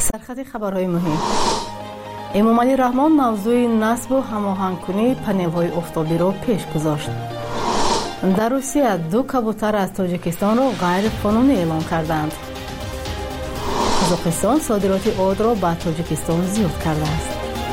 سرخط خبرهای مهم. امامعلی رحمان موضوع نصب و هماهنگ‌کنی پنل‌های آفتابی را پیش گذاشت. در روسیه 2 کبوتر از تاجیکستان را غیر قانونی اعلام کردند. قزاقستان صادرات آرد را به تاجیکستان زیاد کرده است.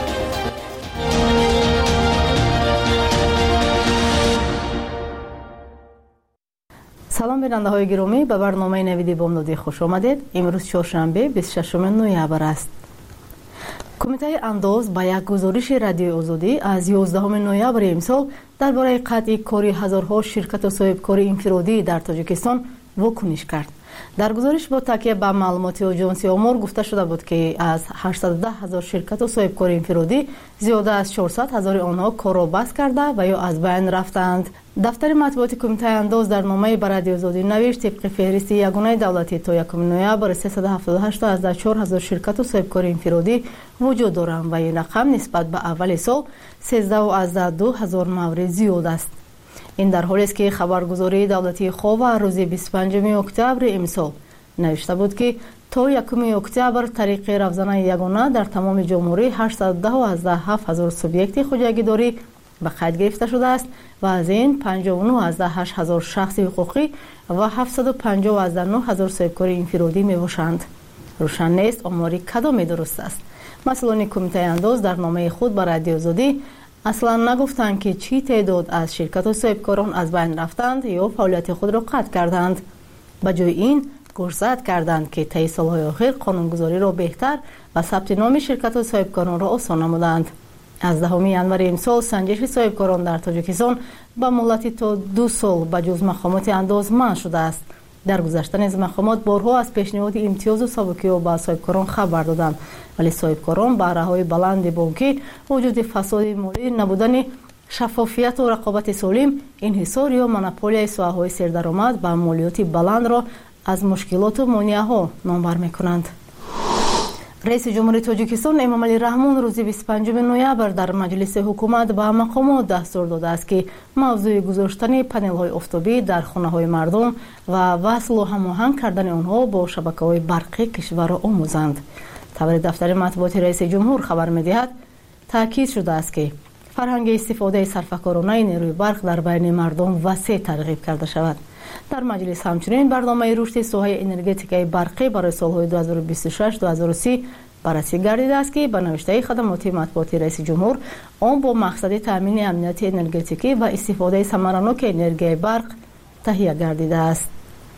سلام بیننده های گرامی، به برنامه نویدی بامدادی خوش آمدید. امروز چهارشنبه 26 نوامبر است. کمیته انداز با یک گزارش رادیو آزادی از 11 نوامبر امسال درباره قطع کاری هزارها شرکت و صاحبکار انفرادی در تاجیکستان واکنش کرد. در گزارش با تکیه به معلومات آژانس آمار گفته شده بود که از 810,000 شرکت و صاحبکار انفرادی زیاده از 400,000 آنها کار را بس کرده و یا از بین رفتند. دفتر مطبوعات کمیته انداز در نامه به رادیو آزادی نوشت طبق فهرست یگانه دولتی تا 1 نوامبر 378 از 4,000 شرکت و صاحبکار انفرادی وجود دارند و این رقم نسبت به اول سال 13,002 مورد زیاد است. این در حالی است که خبرگزاری دولتی خاور روز 25 اکتبر امسال نوشته بود که تا 1 اکتبر طریق رفزنه یگانه در تمام جمهوری 812,000 سوبیکت خودجگیداری به قید گرفته شده است و از این 59,008 شخص حقوقی و 759,000 صاحبکار انفرادی می باشند. روشن نیست آماری کدام درست است. مسئولان کمیته انداز در نامه خود به رادیو آزادی اصلا نگفتند که چی تعداد از شرکت و صاحبکاران از بین رفتند یا فعالیت خود را قطع کردند. به جای این گوشزد کردند که طی سالهای اخیر قانونگذاری را بهتر و ثبت نام شرکت و صاحبکاران را آسان نمودند. از 10 ینور امسال سنجش صاحبکاران در تاجیکستان به مدت تا 2 سال به جز مقامات انداز منع شده است. در گذشته نیز مقامات بارها از پیشنهاد امتیاز و سابقه و به صاحبکاران خبر دادند، ولی صاحبکاران بهره‌های بلند بانکی، وجود فساد مالی، نبودن شفافیت و رقابت سالم، انحصار یا مونوپولی سهام‌های سردرآمد با مالیات بلند را از مشکلات و مانع‌ها نامور می‌کنند. رئیس جمهوری تاجیکستان امامعلی رحمان روز 25 نوامبر در مجلس حکومت به مقامات دستور داده است که موضوع گذاشتن پنل‌های آفتابی در خانه‌های مردم و وصل و هماهنگ کردن آنها با شبکه‌های برقی کشور را آموزند. طبق دفتر مطبوعات رئیس جمهور خبر می‌دهد تاکید شده است که فرهنگ استفاده صرفه‌کارانه نیروی برق در بین مردم وسیع ترغیب کرده شود. در مجلس همچنین برنامه رشد ساحه انرژتیک برقی برای سالهای 2026-2030 بررسی گردیده است که به نوشته خدمات مطبوعاتی رئیس جمهور آن با مقصد تامین امنیت انرژتیکی و استفاده ثمرناک انرژی برق تهیه گردیده است.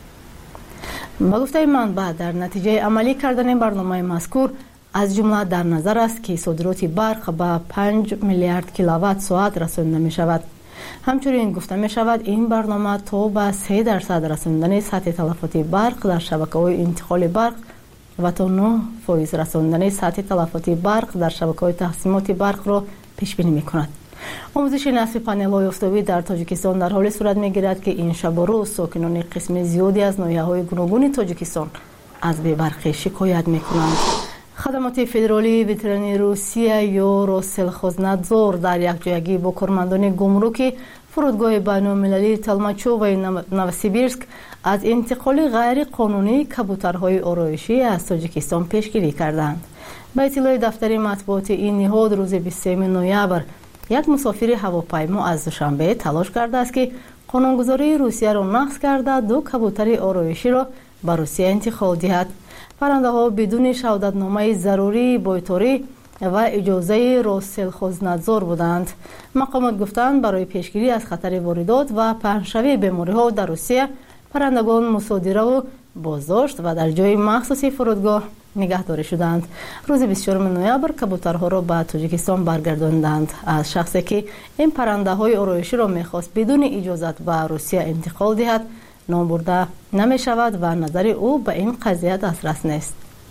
با گفته منبع در نتیجه عملی کردن برنامه مذکور از جمله در نظر است که صادرات برق به 5 میلیارد کیلووات ساعت رسانده می شود. همچنین گفته می شود این برنامه تا به 3% رساندن سطح تلفات برق در شبکه‌های انتقال برق و تا 9% رساندن سطح تلفات برق در شبکه‌های تقسیمات برق را پیش بینی می کند. آموزش نصب پنل‌های آفتابی در تاجیکستان در حال صورت می‌گیرد که این شب و روز ساکنان قسم زیادی از ناحیه‌های گوناگون تاجیکستان از بی‌برقی شکایت می‌کنند. خدمات فدرالی وترنی روسیه یا روسلخوزنادزور در یک جایگی با کارمندان گمرک فرودگاه بین‌المللی تلماچو و نوسیبیرسک از انتقال غیر قانونی کبوترهای آرایشی از تاجیکستان پیشگیری کردند. به اطلاع دفتر مطبوعات این نهاد روز 23 نوامبر یک مسافر هواپیما از دوشنبه تلاش کرده است که قانونگذاری روسیه را نقض کرده 2 کبوتر آرایشی را به روسیه انتقال دهد. پرنده ها بدون شهادتنامه ضروری بایتاری و اجازه روسلخوزنادزور بودند. مقامات گفتند برای پیشگیری از خطر واردات و پهن‌شوی بیماری‌ها در روسیه پرندگان مصادره و بازداشت و در جای مخصوصی فرودگاه نگهداری شدند. روز 24 نوامبر کبوترها را به تاجیکستان برگرداندند. از شخصی که این پرنده‌های آرایشی را می‌خواست بدون اجازت به روسیه انتقال دهد نام برده نمی شود و نظر او به این قضیه دسترس نیست.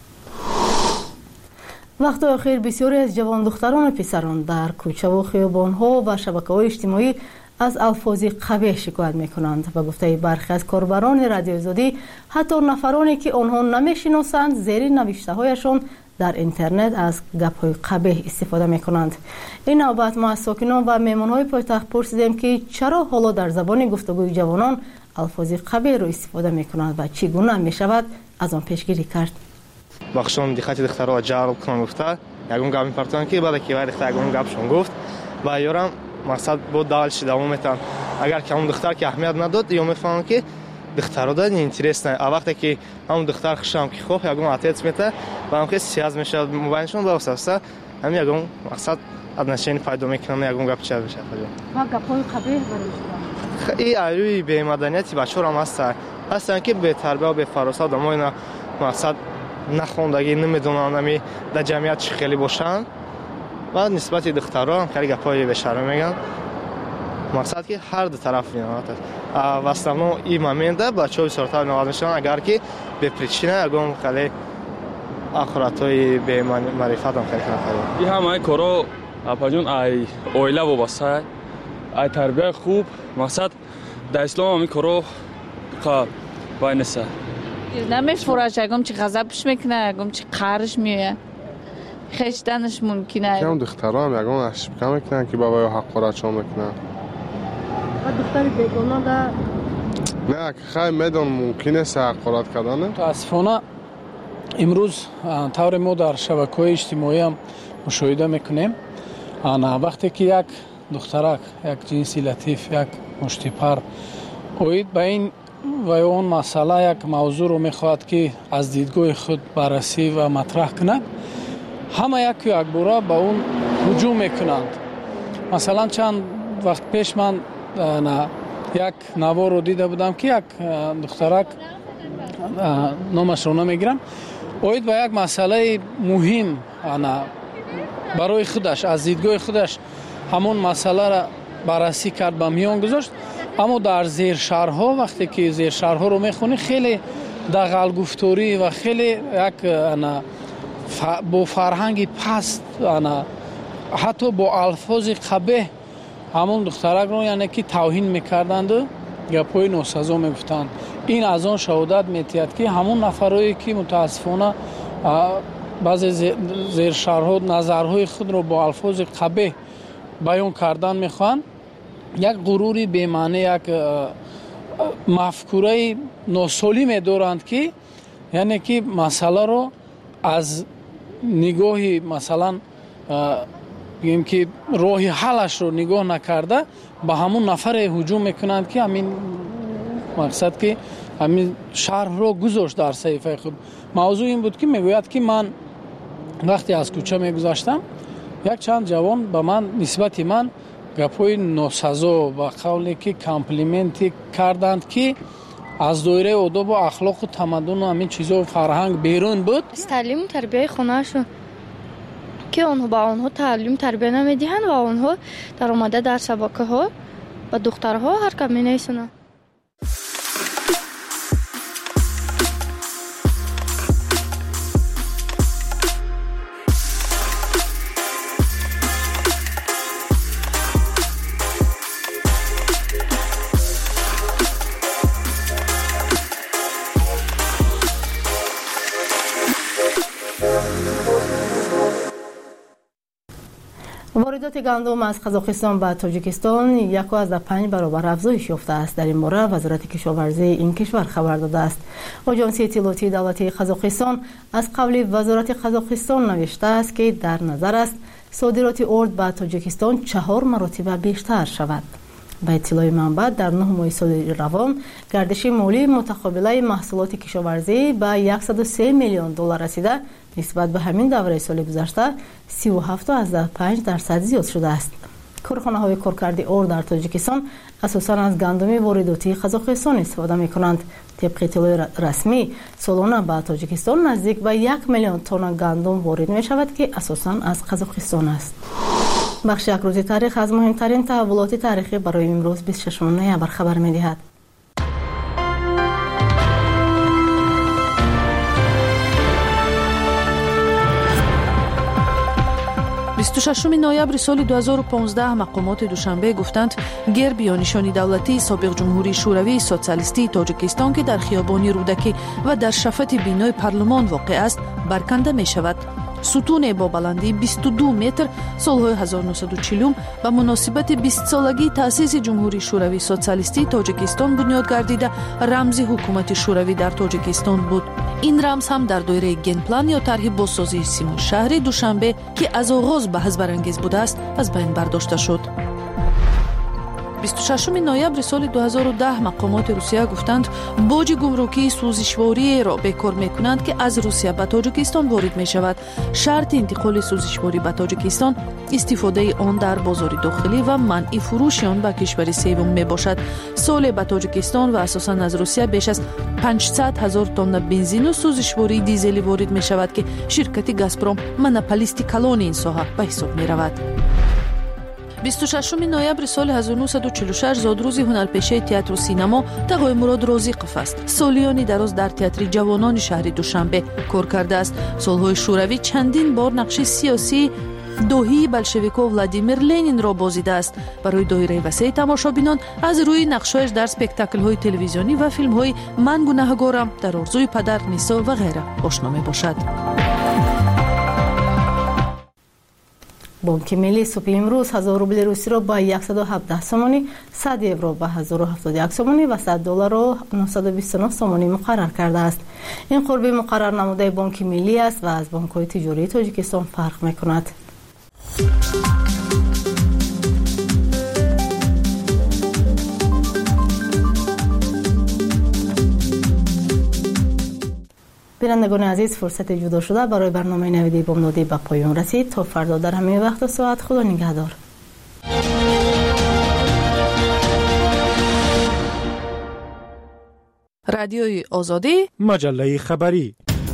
وقت اخیر بسیاری از جوان دختران و پسران در کوچه و خیابان‌ها و شبکه‌های اجتماعی از الفاظ قبیح شکایت می‌کنند و گفته برخی از کاربران رادیو آزادی حتی نفرانی که آنها نمی‌شناسند زیر نوشته‌هایشان در اینترنت از گپ‌های قبیح استفاده می‌کنند. این نوبت ما از ساکنان و مهمان‌های پایتخت پرسیدیم که چرا حالا در زبان گفتگوی جوانان الفاظ قبیح را استفاده می‌کنند و چگونه می‌شود از آن پیشگیری کرد. бахшон диққати духтаро ҷалб кунам гуфта ягон гап мепартонам ки баъде ки вай духтар ягон гапшон гуфт ва ёрам мақсад бо далши давом метавам агар ки ҳамон духтар ки аҳамият надод ё мефаҳмам ки духтаро да неинтересна а вақте ки ҳамон духтар хушам ки хоб ягон ответ мета ва ҳам ки связ мешавад мобайншон бавасаста ҳам ягон мақсад отношение пайдо мекунам ягон гап чиз мешавад ва гапҳои қабеҳ барои и алюи бемаданияти бачаҳорам ҳастанд ки бетарбия бефаросат ва мо мақсад нахондагӣ намедонам нами дар ҷамъият чӣ хеле бошанд ва нисбати духтаро ҳам хеле гапҳои бешарм мегӯянд мақсад ки ҳар ду тараф виноват аст в основном и момента бачаҳо бисёртар виноват мешаванд агар ки бепричина ягон хеле ахоратҳои бемаърифатам хеле нафармоянд и ҳамаи корҳо апаҷон ай оила вобаста ай тарбияи хуб мақсад дар ислом ҳамаи корҳо вай неста намефураш ягон чи ғазабш мекуна ягон чи қарш меояд хештанаш мумкина ягон духтарам ягон ашибка мекунанд ки ба вай ҳақоратшон мекунанд ва духтари бегона да не хай медон мумкин аст ҳақорат кардан мутаассифона имрӯз тавре мо дар шабакаҳои иҷтимоиам мушоҳида мекунем вақте ки як духтарак як ҷинси латиф як муштипар оид ба ин ва он масъала як мавзӯъро мехоҳад ки аз дидгоҳи худ баррасӣ ва матраҳ кунад ҳама яку якбора ба он ҳуҷум мекунанд масалан чанд вақт пеш ман як наворо дида будам ки як духтарак номашро намегирам оид ба як масъалаи муҳим барои худаш аз дидгоҳи худаш ҳамон масъаларо баррасӣ кард ба миён гузошт аммо дар зершаҳрҳо вақте ки зершаҳрҳоро мехонӣ хеле дағалгуфторӣ ва хеле як бо фарҳанги паст ҳатто бо алфози қабеҳ ҳамон духтаракро яъне ки тавҳин мекарданду гапҳои носазо мегуфтанд ин аз он шаҳодат метиҳад ки ҳамон нафарое ки мутаассифона баъзе зершаҳрҳо назарҳои худро бо алфози қабеҳ баён кардан мехоҳанд як ғурури бемаъне як мафкураи носолиме доранд ки яъне ки масъаларо аз нигоҳи масалан бигем ки роҳи ҳалашро нигоҳ накарда ба ҳамон нафаре ҳуҷум мекунанд ки ҳамин мақсад ки ҳамин шарҳро гузошт дар саҳифаи худ мавзӯъ ин буд ки мегӯяд ки ман вақте аз кӯча мегузаштам як чанд ҷавон ба ман нисбати ман гапҳои носазо ва қавле ки комплименти карданд ки аз доираи одобу ахлоқу тамаддуну ҳамин чизо фарҳанг берун буд аз таълиму тарбияи хонаашон ки онҳо ба онҳо таълим тарбия намедиҳанд ва онҳо дар омада дар сабакаҳо ба духтарҳо ҳаркам менависонанд واردات گندم از قزاقستان به تاجیکستان 1.5 برابر افزایش یافته است. در این باره وزارت کشاورزی این کشور خبر داده است. آژانس اطلاعاتی دولتی قزاقستان از قبل وزارت قزاقستان نوشته است که در نظر است صادرات ارد به تاجیکستان 4 مرتبه بیشتر شود. به اطلاع منبع در 9 ماه سال روان گردش مالی متقابل محصولات کشاورزی به 103 میلیون دلار رسیده، نسبت به همین دوره سال گذشته 37.5% زیاد شده است. کارخانه‌های کارکرد ارد در تاجیکستان اساساً از گندم وارداتی قزاقستان استفاده می‌کنند. طبق اطلاع رسمی سالانه به تاجیکستان نزدیک به 1 میلیون تن گندم وارد می‌شود که اساساً از قزاقستان است. بخش یک روز تاریخ از مهمترین تحولات تاریخی برای امروز 26 نوامبر خبر می‌دهد. 26 ноябри соли 2015 мақомоти душанбе гуфтанд герб ё нишони давлатии собиқ ҷумҳурии шӯравии социалистии тоҷикистон ки дар хиёбони рӯдакӣ ва дар шафати бинои парлумон воқеъ аст барканда мешавад. сутуне бо баландии 22 метр солҳои 1940 ба муносибати 20-солагии таъсиси ҷумҳурии шӯравии социалистии тоҷикистон бунёд гардида рамзи ҳукумати шӯравӣ дар тоҷикистон буд. این رمز هم در دایره گن پلان یا طرح بازسازی سیمون شهری دوشنبه که از آغاز بحث برانگیز بوده است از بین برداشته شد. 26 نوامبر سال 2010 مقامات روسیه گفتند باج گمرکی سوزشواری را بکار می‌کنند که از روسیه به تاجیکستان وارد می‌شود. شرط انتقال سوزشواری به تاجیکستان استفاده آن در بازار داخلی و منع فروش آن به کشور سوم میباشد. سال به تاجیکستان و اساساً از روسیه بیش از 500,000 تن بنزین و سوزشواری دیزلی وارد می‌شود که شرکت گازپروم مونوپولیست کلان این ساحه به حساب می‌رود. 26 نوامبر سال 1946 زادروزی هنرپیشه تئاتر و سینما تقای مراد رازیقов است. سالیانی دراز در تئاتر جوانان شهر دوشنبه کار کرده است. سالهای شوروی چندین بار نقش سیاسی دوحی بلشویکو ولادیمیر لنین را بازیده است. برای دایره وسیع تماشابینان از روی نقش‌هایش در اسپکتاکل‌های تلویزیونی و فیلم‌های من گناهکارم، در آرزوی پدر، نیسا و غیره آشنا می‌باشد. بانک ملی صبح امروز 1000 روبل روسی را با 117 سومانی، 100 یورو با 1071 سومانی و 100 دلار را 929 سومانی مقرر کرده است. این قربی مقرر نموده بانک ملی است و از بانک‌های تجاری تاجیکستان فرق می‌کند. بینندگان عزیز، فرصت جدا شده برای برنامه نویدی بامدادی به پایان رسید. تا فردا در همین وقت و ساعت خدا نگهدار. رادیوی آزادی، مجله خبری.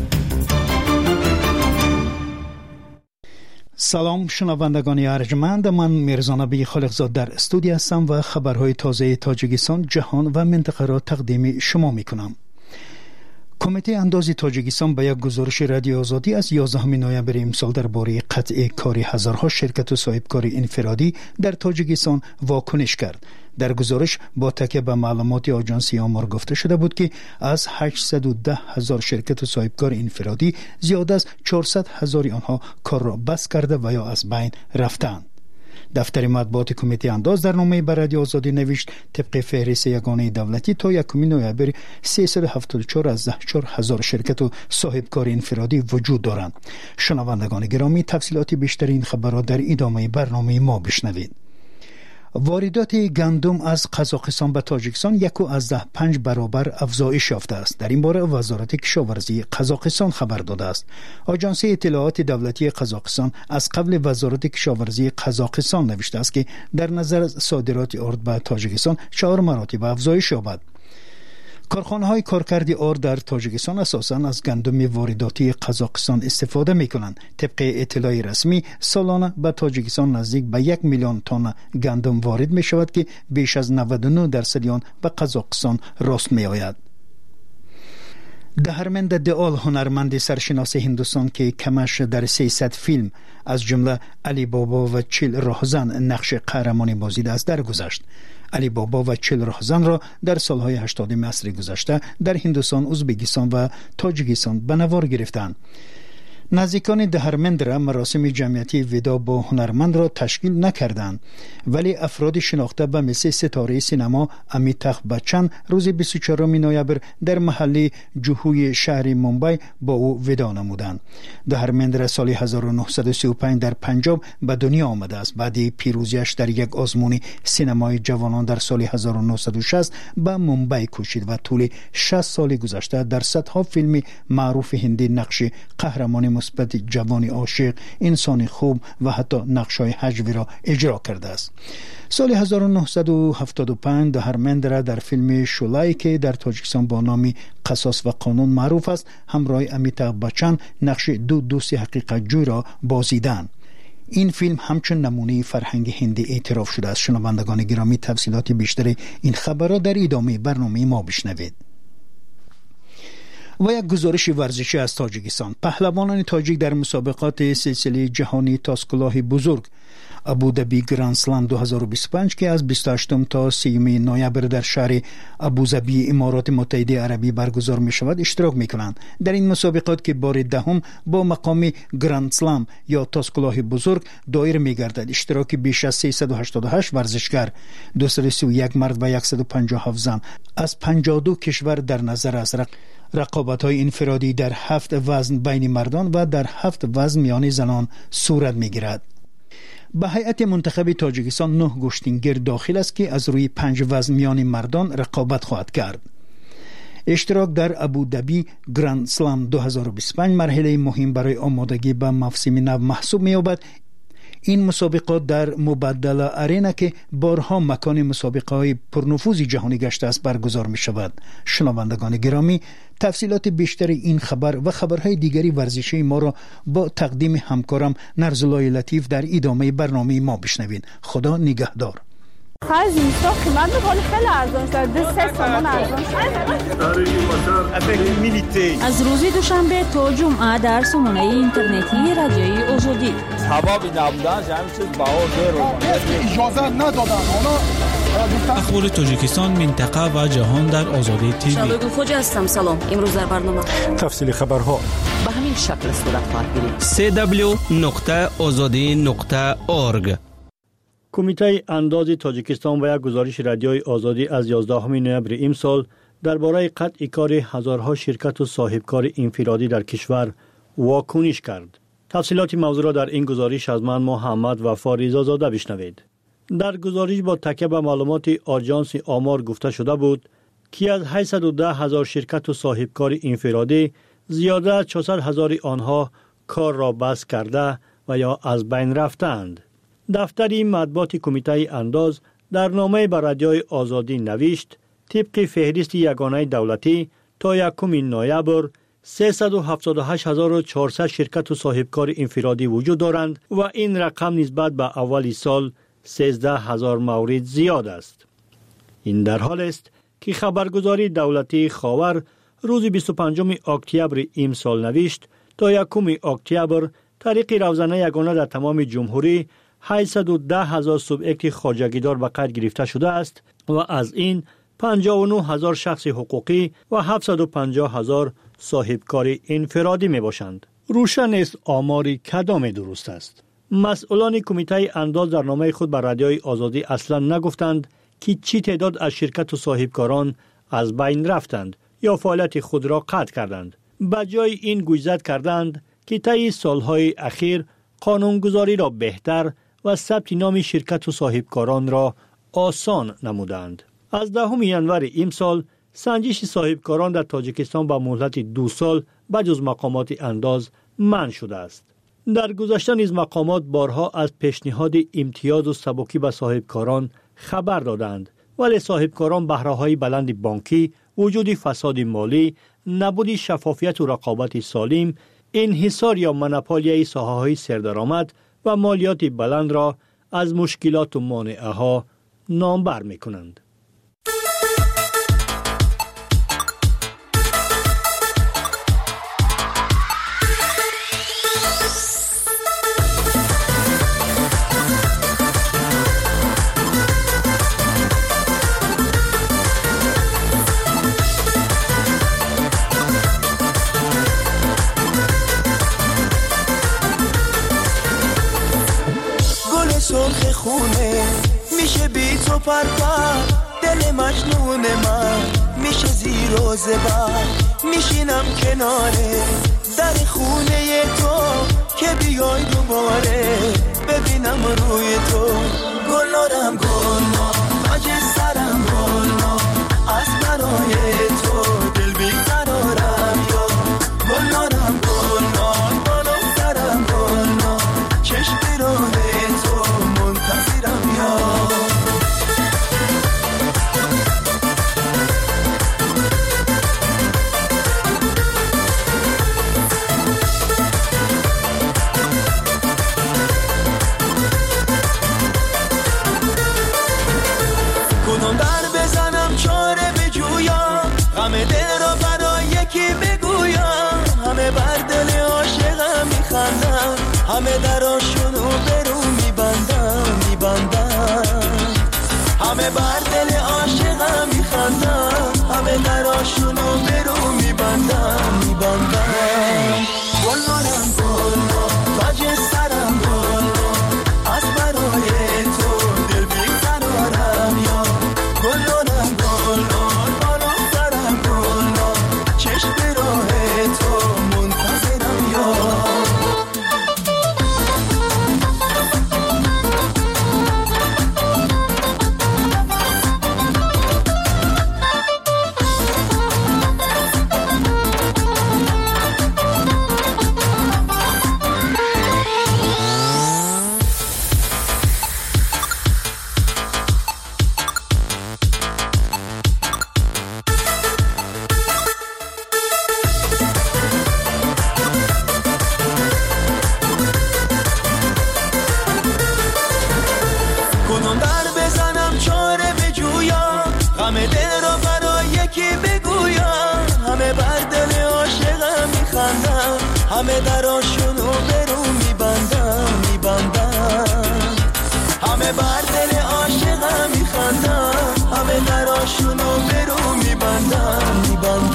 سلام شنوندگان ارجمند، من میرزا نبی خالقزاد در استودیو هستم و خبرهای تازه تاجیکستان، جهان و منطقه را تقدیم شما میکنم. کمیته اندازی تاجیکستان به یک گزارش رادیو آزادی از 11 نوامبر امسال درباره قطع کار هزارها شرکت و صاحبکار انفرادی در تاجیکستان واکنش کرد. در گزارش با تکیه به معلومات آژانس آمار گفته شده بود که از 810,000 شرکت و صاحبکار انفرادی زیاد از 400,000 آنها کار را بس کرده و یا از بین رفتند. دفتر مطبوعات کمیته انداز در نامه به رادیو آزادی نوشت طبق فهرست یگانه دولتی تا 1 نوامبر 374 از 14,000 شرکت و صاحبکار انفرادی وجود دارند. شنوندگان گرامی، تفصیلات بیشتر این خبرات در ادامه برنامه ما بشنوید. واردات گندم از قزاقستان به تاجیکستان 1.5 برابر افزایش یافته است. در این باره وزارت کشاورزی قزاقستان خبر داده است. آژانس اطلاعات دولتی قزاقستان از قبل وزارت کشاورزی قزاقستان نوشته است که در نظر صادرات آرد به تاجیکستان 4 مراتب افزایش یابد. کارخانه‌های کارکرد آرد در تاجیکستان اساساً از گندم وارداتی قزاقستان استفاده می‌کنند. طبق اطلاع رسمی سالانه به تاجیکستان نزدیک به 1 میلیون تن گندم وارد می‌شود که بیش از 99% آن به قزاقستان راست می‌آید. دهرمند دئال، هنرمند سرشناس هندوستان که کمش در 300 فیلم از جمله علی بابا و 40 راهزن نقش قهرمانی بازیده است، درگذشت. علی بابا و 40 راهزن را در سالهای 80 عصر گذشته در هندوستان، ازبکستان و تاجیکستان به نوار گرفتند. نزدیکان دهرمند را مراسم جمعیتی ودا با هنرمند را تشکیل نکردند، ولی افراد شناخته به مثل ستاره سینما امیتاخ بچن روز 24 نوامبر در محله جوهوی شهر ممبئی با او ودا نمودند. دهرمند را سال 1935 در پنجاب به دنیا آمده است. بعد پیروزیش در یک آزمون سینمای جوانان در سال 1960 به ممبئی کوشید و طول 60 سال گذشته در صدها فیلم معروف هندی نقش قهرمان مثبت، جوانی عاشق، انسان خوب و حتی نقش‌های هجوی را اجرا کرده است. سال 1975 دهرمند را در فیلم شولای که در تاجیکستان با نام قصاص و قانون معروف است همراه امیتاخ بچن نقش دو دوست حقیقت جوی را بازیدند. این فیلم همچون نمونه فرهنگ هندی اعتراف شده است. شنوندگان گرامی، تفصیلات بیشتر این خبرات در ادامه برنامه ما بشنوید. و یک گزارش ورزشی از تاجیکستان. پهلوانان تاجیک در مسابقات سلسله جهانی تاسکلاه بزرگ ابودبی گراند سلام 2025 که از 28 تا 30 نوامبر در شهر ابوظبی امارات متحده عربی برگزار می شود اشتراک می کنند. در این مسابقات که بار دهم با مقام گراند سلام یا تاج کلاه بزرگ دایر می گردد، اشتراک بیش از 388 ورزشکار، 231 مرد و 157 زن از 52 کشور در نظر است. رقابت‌های انفرادی در 7 وزن بین مردان و در 7 وزن میان زنان صورت می‌گیرد. به هیئت منتخب تاجیکستان 9 گشتینگر داخل است که از روی 5 وزن میان مردان رقابت خواهد کرد. اشتراک در ابودبی گراند سلام 2025 مرحله مهم برای آمادگی به موسم نو محسوب می‌یابد. این مسابقات در مبادله ارینا که بارها مکان مسابقه های پرنفوذ جهانی گشته است برگزار می شود. شنوندگان گرامی، تفصیلات بیشتر این خبر و خبرهای دیگری ورزشی ما را با تقدیم همکارم نرزالله لطیف در ادامه برنامه ما بشنوید. خدا نگهدار. خیلی اینستا قیمت میکنه، خیلی ارزان شد، 3 تومان ارزان شد. از روز دوشنبه تا جمعه در سامانه اینترنتی رادیوی آزادی سبب نبودن همین چیز بهار اجازه ندادن. اخبار تاجیکستان، منطقه و جهان در آزادی تیوی. شبگو خوجا هستم. سلام. امروز در برنامه تفصیل خبرها به همین شکل صورت خواهد گرفت. www.azadi.org. کمیته انداز تاجیکستان و یک گزارش رادیوی آزادی از 11 نوامبر امسال درباره قطع کار هزارها شرکت و صاحبکار انفرادی در کشور واکنش کرد. تفصیلات موضوع را در این گزارش از من محمد وفا رضازاده بشنوید. در گزارش با تکیه به معلومات آژانس آمار گفته شده بود که از 810,000 شرکت و صاحبکار انفرادی زیاده از 400,000 آنها کار را بس کرده و یا از بین رفتند. دفتر مطبوعات کمیته انداز در نامه به رادیوی آزادی نوشت طبق فهرست یگانه دولتی تا 1 نوامبر 378,400 شرکت و صاحبکار انفرادی وجود دارند و این رقم نسبت به اول سال 13,000 مورد زیاد است. این در حال است که خبرگزاری دولتی خاور روز 25 اکتبر امسال نوشت تا 1 اکتبر طریق روزانه یگانه در تمام جمهوری 810,000 سوبیکت خواجگیدار به قید گرفته شده است و از این 59,000 شخص حقوقی و 750,000 صاحبکار انفرادی می باشند. روشن است آماری کدام درست است. مسئولان کمیته انداز در نامه خود بر رادیوی آزادی اصلا نگفتند که چی تعداد از شرکت و صاحبکاران از بین رفتند یا فعالیت خود را قطع کردند. به جای این گوشزد کردند که طی سالهای اخیر قانونگذاری را بهتر و ثبت نام شرکت و صاحبکاران را آسان نمودند. از 10 ژانویه امسال سنجش صاحبکاران در تاجیکستان با مهلت 2 سال بجز مقامات انداز منع شده است. در گذشته نیز مقامات بارها از پیشنهاد امتیاز و سبکی به صاحبکاران خبر دادند، ولی صاحبکاران بهره‌های بلند بانکی، وجود فساد مالی، نبود شفافیت و رقابت سالم، انحصار یا مونوپولی ساحه‌های سردرآمد و مالیات بلند را از مشکلات و مانعه‌ها نامبر می‌کنند. سرخ خونه میشه بی تو پرپر، دل مجنون من میشه زیر و زبر، میشینم کناره در خونه تو که بیای دوباره ببینم روی تو. گلارم گلنا تاج سرم گلنا، از برای تو دل بیقرارم یا گلارم گلنا، بالو سرم گلنا، چشم راه تو منتظرم یا کدوم در بزنم چاره بجویم، غم دل را برای یکی بگویم، همه بر دل عاشقم میخندم، همه دراشونو برو میبندم. همه بر دل عاشقم میخندن همه دراشونو برو میبندن گلنارم گلنار تاج سرم گلنار از برای تو دل بیقرارم یا گلنارم گلنار بالا سرم گلنار چشم به راه تو منتظرم یا همه دراشونو برو میبندن همه بر دل عاشقم میخندن همه دراشونو برو میبندن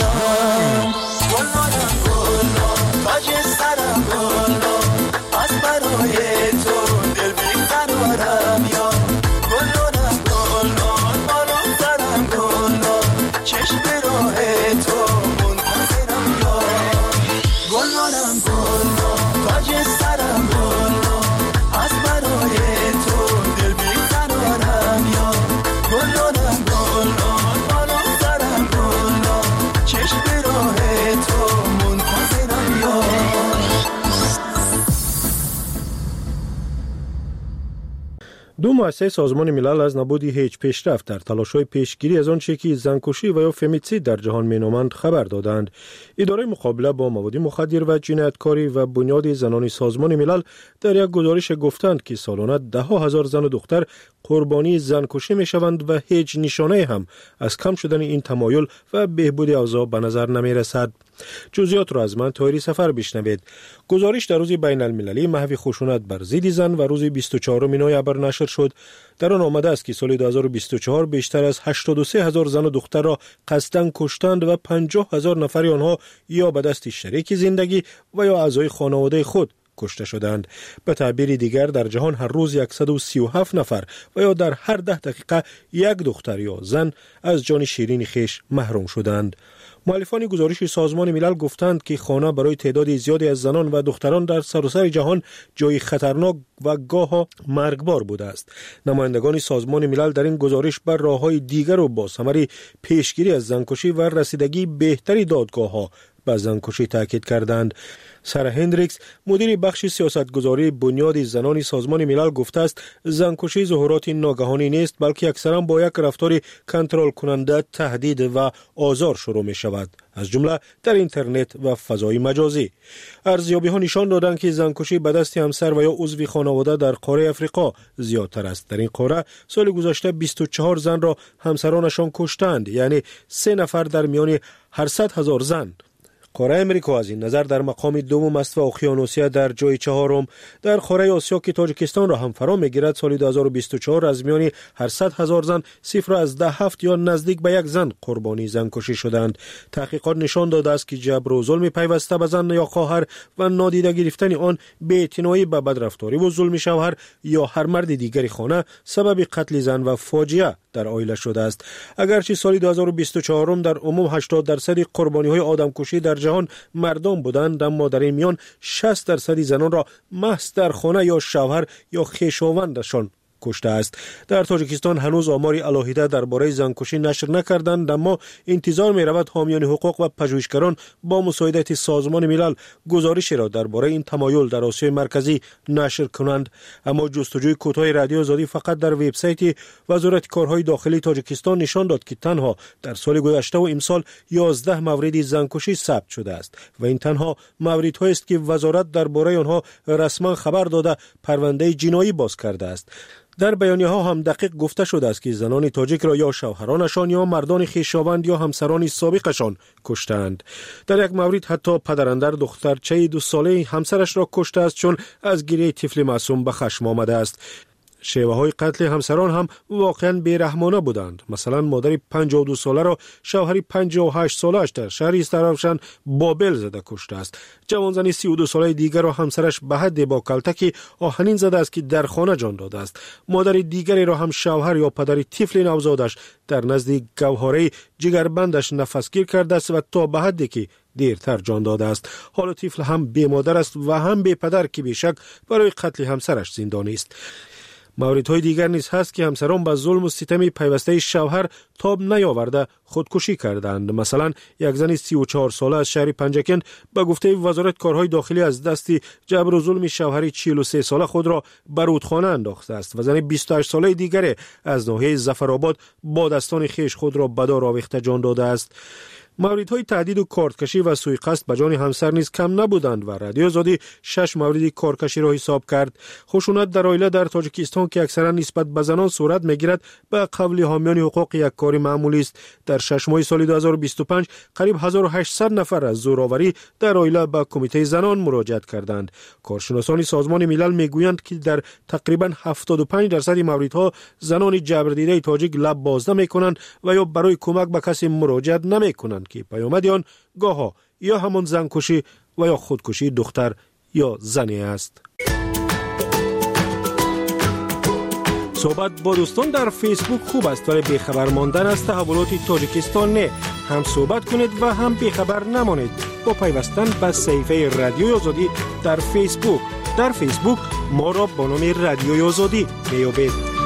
گلنارم گلنار تاج سرم گلنار از برای تو دل بیقرارم یا گلنارم گلنار بالا سرم گلنار چشم به راه تو منتظرم یا گلنارم گلنار تاج سرم گلنار از برای تو دل بیقرارم یا گلنارم گلنار بالا سرم گلنار چشم به راه تو منتظرم یا دو مؤسسه سازمان ملل از نبود هیچ پیشرفت در تلاش‌های پیشگیری از آنچه که زنکشی و یا فمیتسید در جهان مینامند خبر دادند. اداره مقابله با مواد مخدر و جنایتکاری و بنیاد زنان سازمان ملل در یک گزارش گفتند که سالانه 10,000 زن و دختر قربانی زنکشی میشوند و هیچ نشانه هم از کم شدن این تمایل و بهبود اوضاع به نظر نمی رسد. جزئیات را از من طاهری سفر بشنوید. گزارش در روز بین المللی محو خشونت بر ضد زن و روز 24 نوامبر نشر شد. در آن آمده است که سال 2024 بیشتر از 83,000 زن و دختر را قصداً کشتند و 50,000 نفر آنها یا به دست شریک زندگی و یا اعضای خانواده خود کشته شدند. به تعبیر دیگر در جهان هر روز 137 نفر و یا در هر 10 دقیقه یک دختر یا زن از جان شیرین خویش محروم شدند. مؤلفان گزارش سازمان ملل گفتند که خانه برای تعداد زیادی از زنان و دختران در سراسر جهان جای خطرناک و گاه مرگبار بوده است. نمایندگان سازمان ملل در این گزارش بر راه‌های دیگر و با ثمر پیشگیری از زنکشی و رسیدگی بهتری دادگاه‌ها به زنکشی تاکید کردند. سارا هندریکس مدیر بخش سیاستگذاری بنیاد زنان سازمان ملل گفته است زنکشی ظهورات ناگهانی نیست بلکه اکثرا با یک رفتار کنترل کننده تهدید و آزار شروع می شود، از جمله در اینترنت و فضای مجازی. ارزیابی ها نشان دادند که زنکشی به دست همسر و یا عضو خانواده در قاره افریقا زیادتر است. در این قاره سال گذشته 24 زن را همسرانشان کشتند، یعنی 3 نفر در میان هر 100,000 زن. قاره امریکا از این نظر در مقام دوم است و اقیانوسیه در جای چهارم. در قاره آسیا که تاجیکستان را هم فرا میگیرد سال 2024 از میان هر 100,000 زن 0.7 یا نزدیک به یک زن قربانی زنکشی شدند. تحقیقات نشان داده است که جبر و ظلم پیوسته به زن یا خواهر و نادیده گرفتن آن بی‌اعتنایی به بدرفتاری و ظلم شوهر یا هر مرد دیگری خانه سبب قتل زن و فاجعه در عائله شده است. اگرچه سال 2024 در عموم 80% قربانی های آدمکشی در جهان مردان بودند، اما در این میان 60% زنان را محض در خانه یا شوهر یا خویشاوندشان کشته است. در تاجیکستان هنوز آماری علاهیده درباره زنکشی نشر نکردند، اما انتظار می رود حامیان حقوق و پژوهشگران با مساعدت سازمان ملل گزارشی را درباره این تمایل در آسیای مرکزی نشر کنند. اما جستجوی کوتاه رادیو آزادی فقط در وبسایت وزارت کارهای داخلی تاجیکستان نشان داد که تنها در سال گذشته و امسال 11 مورد زنکشی ثبت شده است و این تنها موردهایی است که وزارت درباره آنها رسما خبر داده پرونده جنایی باز کرده است. در بیانیه ها هم دقیق گفته شده است که زنان تاجیک را یا شوهرانشان یا مردان خویشاوند یا همسران سابقشان کشتند. در یک مورد حتی پدراندر دخترچه 2 ساله همسرش را کشته است چون از گریه طفل معصوم به خشم آمده است. شیوه‌های قتل همسران هم واقعاً بی‌رحمانه بودند. مثلا مادر 52 ساله را شوهر 58 ساله‌اش در شهر استرابشان بابل زده کشته است. جوانزن 32 ساله دیگر را همسرش به حد با کلتکی آهنین زده است که در خانه جان داده است. مادر دیگری را هم شوهر یا پدر طفل نوزادش در نزد گوهره جگربندش نفسگیر کرده است و تا به حدی که دیرتر جان داده است. حالا طفل هم بی مادر است و هم بی پدر که بیشک برای قتل همسرش زندانی است. موردهای دیگر نیز هست که همسران با ظلم و ستم پیوسته شوهر تاب نیاورده خودکشی کردند. مثلا یک زن 34 ساله از شهر پنجکند به گفته وزارت کارهای داخلی از دست جبر و ظلم شوهر 43 ساله خود را به رودخانه انداخته است و زن 28 ساله دیگر از ناحیه ظفرآباد با دستان خویش خود را به دار آویخته جان داده است. موردهای تهدید و کارتکشی و سوءقصد به جان همسر نیز کم نبودند و رادیو آزادی 6 مورد کارکشی را حساب کرد. خشونت در عائله در تاجیکستان که اکثرا نسبت به زنان صورت میگیرد به قول حامیان حقوق یک کار معمولی است. در 6 ماه سال 2025 قریب 1800 نفر از زورآوری در عائله به کمیته زنان مراجعت کردند. کارشناسان سازمان ملل میگویند که در تقریبا 75% موردها زنان جبردیده تاجیک لب باز نمیکنند و یا برای کمک به کسی مراجعت نمیکنند که پیامد آن گاها یا همان زنکشی و یا خودکشی دختر یا زنی است. صحبت با دوستان در فیسبوک خوب است ولی بیخبر ماندن از تحولات تاجیکستان نه. هم صحبت کنید و هم بیخبر نمانید با پیوستن به صفحه رادیوی آزادی در فیسبوک. در فیسبوک ما را با نام رادیوی آزادی میابید.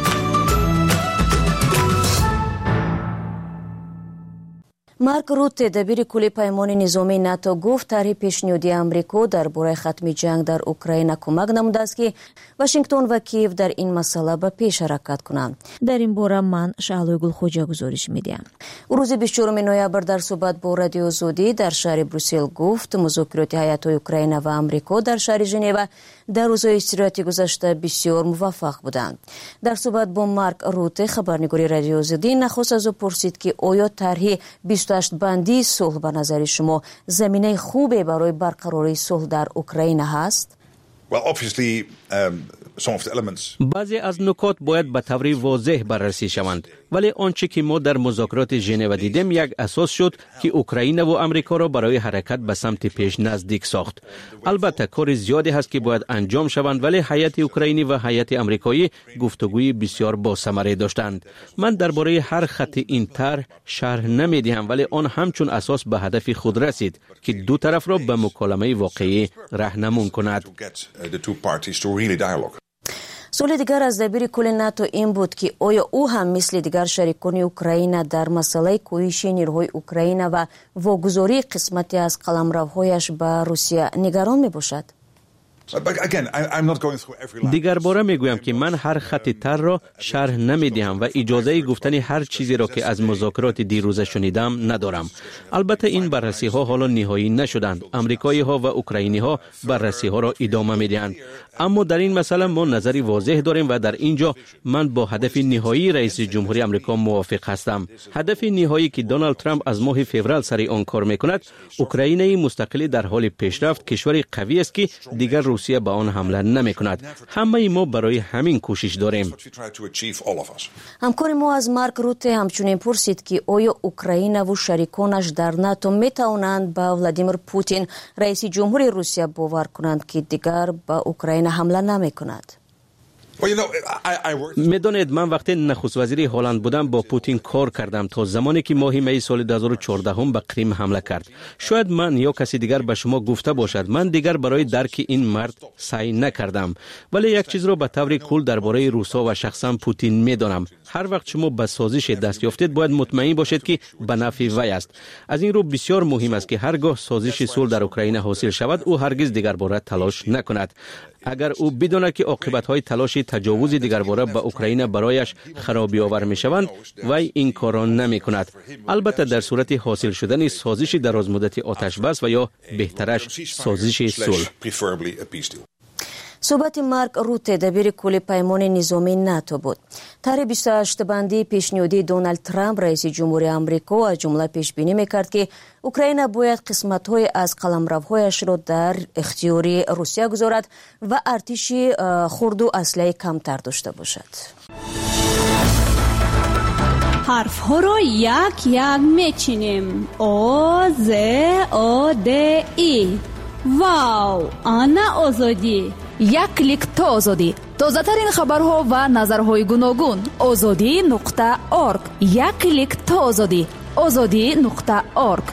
марк рутте дабири кули паймони низомии нато гуфт тарҳи пешниҳодии амрико дар бораи хатми ҷанг дар украина кӯмак намудааст ки вашингтон ва киев дар ин масъала ба пеш ҳаракат кунанд. дар ин бора ман шаҳлои гулхоҷа гузориш медиҳам. рӯзи 24 ноябр дар суҳбат бо радиои озодӣ дар шаҳри брюссел гуфт музокироти ҳайатҳои украина ва амрико дар шаҳри женева дар рӯзҳои истироҳати гузашта бисёр муваффақ буданд. дар суҳбат бо марк рутте хабарнигори радиои озодӣ нахост аз ӯ пурсид ки оё тарҳи 28 бандии сулҳ ба назари шумо заминаи хубе барои барқарории сулҳ дар украина ҳаст? بعضی از نکات باید به طور واضح بررسی شوند، ولی آنچه که ما در مذاکرات ژنو دیدیم یک اساس شد که اوکراین و آمریکا را برای حرکت به سمت پیش نزدیک ساخت. البته کار زیادی هست که باید انجام شوند، ولی هیئت اوکراینی و هیئت آمریکایی گفتگوی بسیار با ثمره داشتند. من درباره هر خط این طرح شرح نمیدهم، ولی آن همچون اساس به هدف خود رسید که دو طرف را به مکالمه واقعی راهنمون کند. سوال دیگر از دبیر کل ناتو این بود که آیا او هم مثل دیگر شریکان اوکراین در مسئله کویش نیروهای اوکراین و واگذاری قسمتی از قلمروهایش به روسیه نگران می باشد؟ دیگر باره میگویم که من هر خط طرح را شرح نمیدهم و اجازه گفتن هر چیزی را که از مذاکرات دیروزه شنیدم ندارم. البته این بررسی ها حالا نهایی نشدند. آمریکایی ها و اوکراینی ها بررسی ها را ادامه میدهند. اما در این مسئله ما نظری واضح داریم و در اینجا من با هدف نهایی رئیس جمهوری آمریکا موافق هستم. هدف نهایی که دونالد ترامپ از ماه فوریه سر آن کار میکند، اوکراینی مستقل در حال پیشرفت، کشوری قوی است که دیگر روسیه به آن حمله نمی کند. همه ما برای همین کوشش داریم. همکار ما از مارک روته همچنین پرسید که آیا اوکراین و شریکانش در ناتو می توانند با ولادیمیر پوتین رئیس جمهوری روسیه باور کنند که دیگر با اوکراین حمله نمی کند؟ میدانید من وقتی نخست وزیر هلند بودم با پوتین کار کردم تا زمانی که ماه می سال 2014 هم به کریم حمله کرد. شاید من یا کسی دیگر به شما گفته باشد من دیگر برای درک این مرد سعی نکردم، ولی یک چیز را به طور کل درباره روسا و شخصا پوتین میدانم. هر وقت شما به سازش دست یافتید باید مطمئن باشید که به نفع وی است. از این رو بسیار مهم است که هرگاه سازش صلح در اوکراین حاصل شود او هرگز دیگر باره تلاش نکند. اگر او بداند که عاقبت‌های تلاش تجاوز دیگر باره به اوکراین برایش خرابی آور می‌شوند وی این کار را نمی‌کند. البته در صورت حاصل شدن سازش درازمدت آتش بس و یا بهترش سازش صلح. صحبت مارک روته دبیر کل پیمان نظامی ناتو بود. طرح 28 بندی پیشنهادی دونالد ترامپ رئیس جمهوری آمریکا از جمله پیش بینی میکرد که اوکراین باید قسمت‌های از قلمروهایش را در اختیار روسیه گذارد و ارتش خرد و اسلحه کمتر داشته باشد. حرف ها را یک یک میچینیم. آ ز آ د ای. واو، آنا آزادی. یک کلیک تا آزادی. تازه ترین خبرها و نظرهای گوناگون. azadi.org. یک کلیک تا آزادی. azadi.org.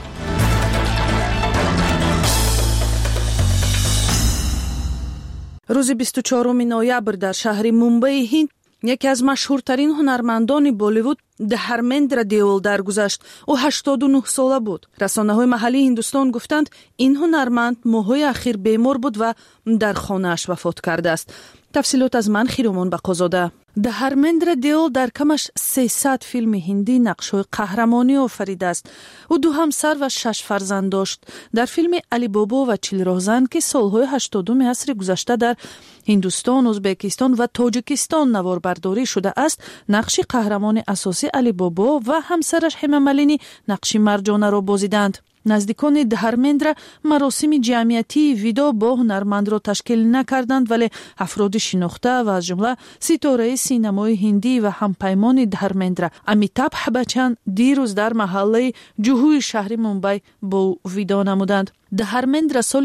روز 24 نوامبر در شهر ممبئی هند یکی از مشهورترین هنرمندان بالیوود دهرمندر دیول درگذشت. او 89 ساله بود. رسانه‌های محلی هندوستان گفتند این هنرمند ماه‌های اخیر بیمار بود و در خانه‌اش وفات کرده است. تفصیلات از من خیرومان بقازاده. دهرمندر دیول در کمش 300 فیلم هندی نقش‌های قهرمانی آفریده است. او 2 همسر و 6 فرزند داشت. در فیلم علی بابا و چیل راهزن که سالهای 80 عصر گذشته در هندوستان، ازبکستان و تاجیکستان نواربرداری شده است، نقش قهرمان اساسی علی بابا و همسرش هما مالینی نقش مرجانه را بازیدند. نزدیکان دهرمندر مراسم جمعیتی ویدا با هنرمند را تشکیل نکردند، ولی افراد شناخته و از جمله ستاره سینمای هندی و همپیمان دهرمندر امیتابھ بچن دیروز در محله جوهوی شهر ممبئی با ویدا نمودند. دهرمندر سال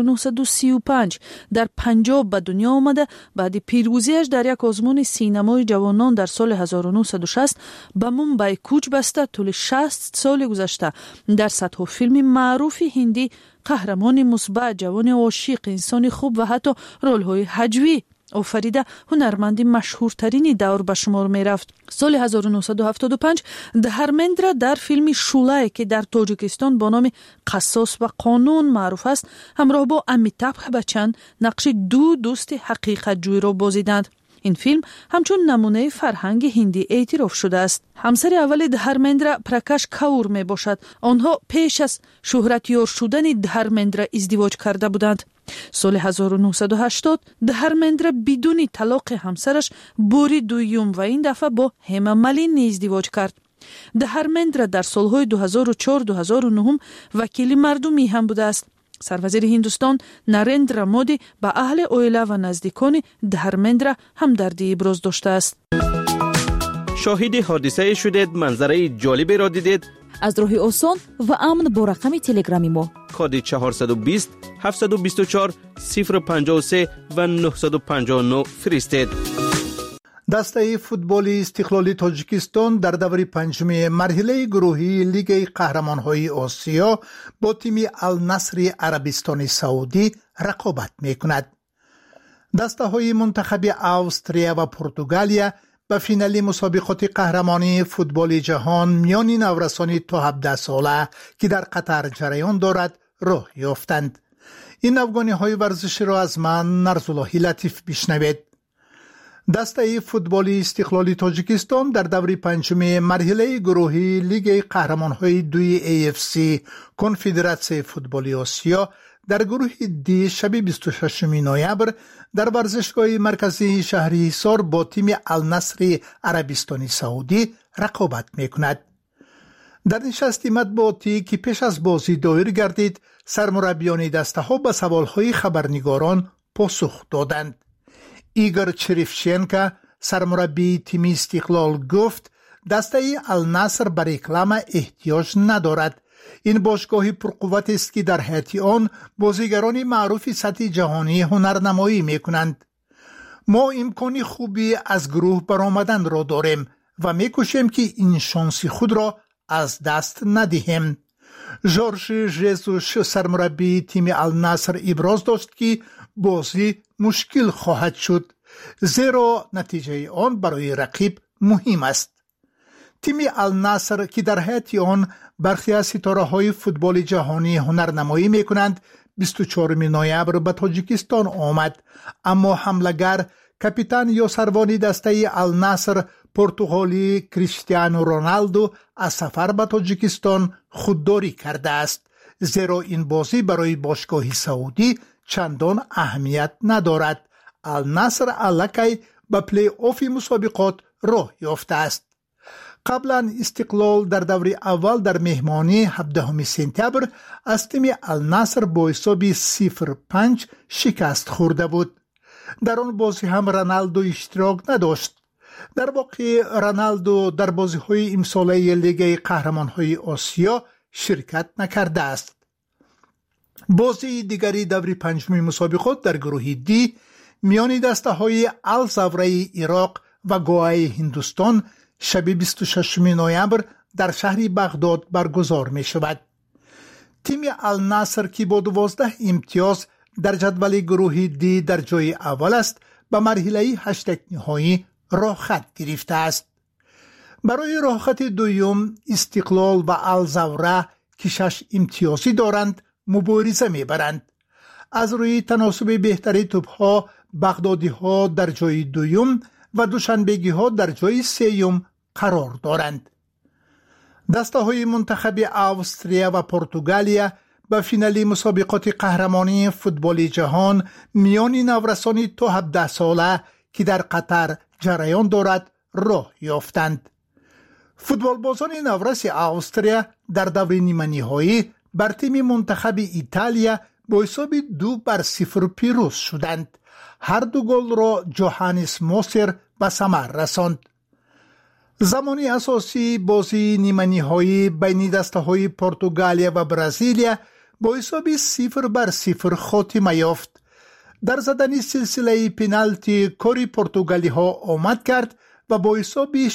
1935 در پنجاب به دنیا آمده. بعد پیروزیش در یک آزمون سینمای جوانان در سال 1960 به ممبئی کوچ بسته. طول 60 سال گذشته در صدها فیلم معروف هندی قهرمان مثبت، جوان عاشق، انسان خوب و حتی رول‌های هجوی آفریده هنرمند مشهورترین دور به شمار می رفت. سال 1975 دهرمندر در فیلم شولای که در تاجیکستان با نام قصاص و قانون معروف است، همراه با امیتابھ بچن نقش 2 دوست حقیقت جوی را بازیدند. این فیلم همچون نمونه فرهنگ هندی اعتراف شده است. همسر اول دهرمندر پرکاش کاور می باشد. آنها پیش از شهرتیار شدن دهرمندر ازدواج کرده بودند. سال 1980 دهرمندر بدون طلاق همسرش باری دوم و این دفعه با هما مالینی ازدواج کرد. دهرمندر در سالهای 2004-2009 وکیل مردمی هم بوده است. سروزیر هندوستان نریندرا مودی با اهل اویلا و نزدیکان دهرمندر همدردی ابراز داشته است. شاهد حادثه شدید، منظره جالبی را دیدید؟ از راه آسان و امن با رقم تلگرامی ما کد 420 724 053 و 959 فرستید. دسته فوتبال استقلالی تاجیکستان در دور پنجم مرحله گروهی لیگ قهرمان‌های آسیا با تیم النصر عربستان سعودی رقابت می‌کند. دسته‌های منتخب استرالیا و پرتغالیا به فینال مسابقات قهرمانی فوتبال جهان میان نورسان تا 17 ساله که در قطر جریان دارد راه یافتند. این افغانی‌های ورزشی را از من نرزاللهی لطیف بشنوید. دسته فوتبال استقلالی تاجیکستان در دور پنجم مرحله گروهی لیگ قهرمان‌های 2 AFC کنفدراسیون فوتبال آسیا در گروه دی شب 26 نوامبر در ورزشگاه مرکزی شهر حصار با تیم النصر عربستان سعودی رقابت می‌کند. در نشست مطبوعاتی که پیش از بازی دایر گردید، سرمربیان دسته‌ها به سوال‌های خبرنگاران پاسخ دادند. ایگور چریفچنکا سرمربی تیم استقلال گفت دسته النصر برای رکلام احتیاج ندارد. این باشگاهی پرقوت است که در حیاط آن بازیگران معروف سطح جهانی هنرنمایی می‌کنند. ما امکانی خوبی از گروه برآمدن را داریم و می‌کوشیم که این شانس خود را از دست ندهیم. ژورژ ژزوس سرمربی تیم النصر ابراز داشت که بازی مشکل خواهد شد، زیرا نتیجه آن برای رقیب مهم است. تیم النصر که در حیاط آن برخی از ستاره‌های فوتبال جهانی هنرنمایی می‌کنند 24 نوامبر به تاجیکستان آمد، اما حمله‌گر کاپیتان یا سروان دسته النصر پرتغالی کریستیانو رونالدو از سفر به تاجیکستان خودداری کرده است، زیرا این بازی برای باشگاه سعودی چندان اهمیت ندارد. النصر الکی به پلی آف مسابقات راه یافته است. قبلا استقلال در دور اول در مهمانی 17 سپتامبر از تیم النصر با حساب 0-5 شکست خورده بود. در آن بازی هم رونالدو اشتراک نداشت. در واقع رونالدو در بازی‌های امساله لیگ قهرمان‌های آسیا شرکت نکرده است. بازی دیگری دور پنجم مسابقات در گروه دی میان دسته‌های الزاوره عراق و گواه هندوستان شب 26 نوامبر در شهر بغداد برگزار می شود. تیم النصر که با 12 امتیاز در جدول گروه دی در جای اول است به مرحله 8 نهایی راه خط گرفته است. برای راه خط دوم استقلال و الزاوره که 6 امتیازی دارند مبارزه می برند. از روی تناسب بهتری توپ‌ها بغدادی ها در جای دوم و دوشنبگی ها در جای سوم قرار دارند. دسته های منتخب استرالیا و پرتغالیا به فینال مسابقات قهرمانی فوتبال جهان میان نورسان تا 17 ساله که در قطر جریان دارد راه یافتند. فوتبالبازان نورس استرالیا در دور نیمه نهایی بر تیم منتخب ایتالیا با حساب 2-0 پیروز شدند. هر دو گل را جوهانس موسر به ثمر رساند. زمان اساسی بازی نیمه نهایی بین دسته‌های پرتغالیا و برزیلیا با حساب 0-0 خاتمه یافت. در زدن سلسله پنالتی کاری پرتغالی ها آمد کرد و با حساب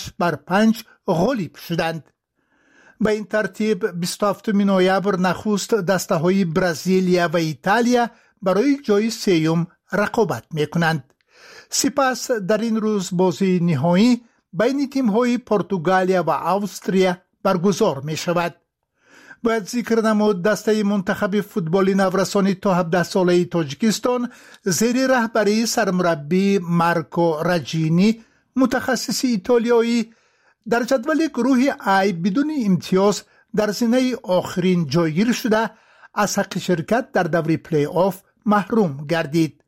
6-5 غالب شدند. به این ترتیب 27 نوامبر نخست دسته‌های برزیلیا و ایتالیا برای جای سوم رقابت می‌کنند. سپس در این روز بازی نهایی بین تیم‌های پرتغالیا و استرالیا برگزار می‌شود. باید ذکر نمود دسته منتخب فوتبال نورسان تا 17 ساله تاجیکستان زیر رهبری سرمربی مارکو راجینی متخصص ایتالیایی در جدول گروه ای بدون امتیاز در زینه آخرین جایگیر شده از حق شرکت در دور پلی آف محروم گردید.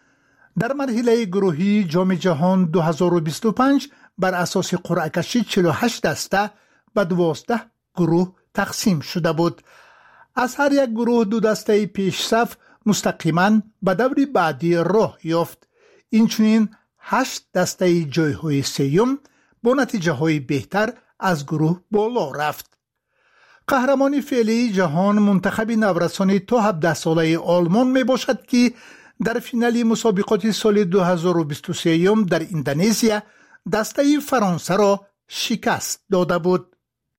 در مرحله گروهی جام جهان 2025 بر اساس قرعه کشی 48 دسته به 12 گروه تقسیم شده بود. از هر یک گروه 2 دسته پیش صف مستقیما به دور بعدی راه یافت. اینچنین 8 دسته جایهای سوم با نتیجه های بهتر از گروه بالا رفت. قهرمان فعلی جهان منتخب نورسان تا 17 ساله آلمان می باشد که در فینال مسابقات سال 2023 در اندونزیا دسته فرانسه را شکست داده بود.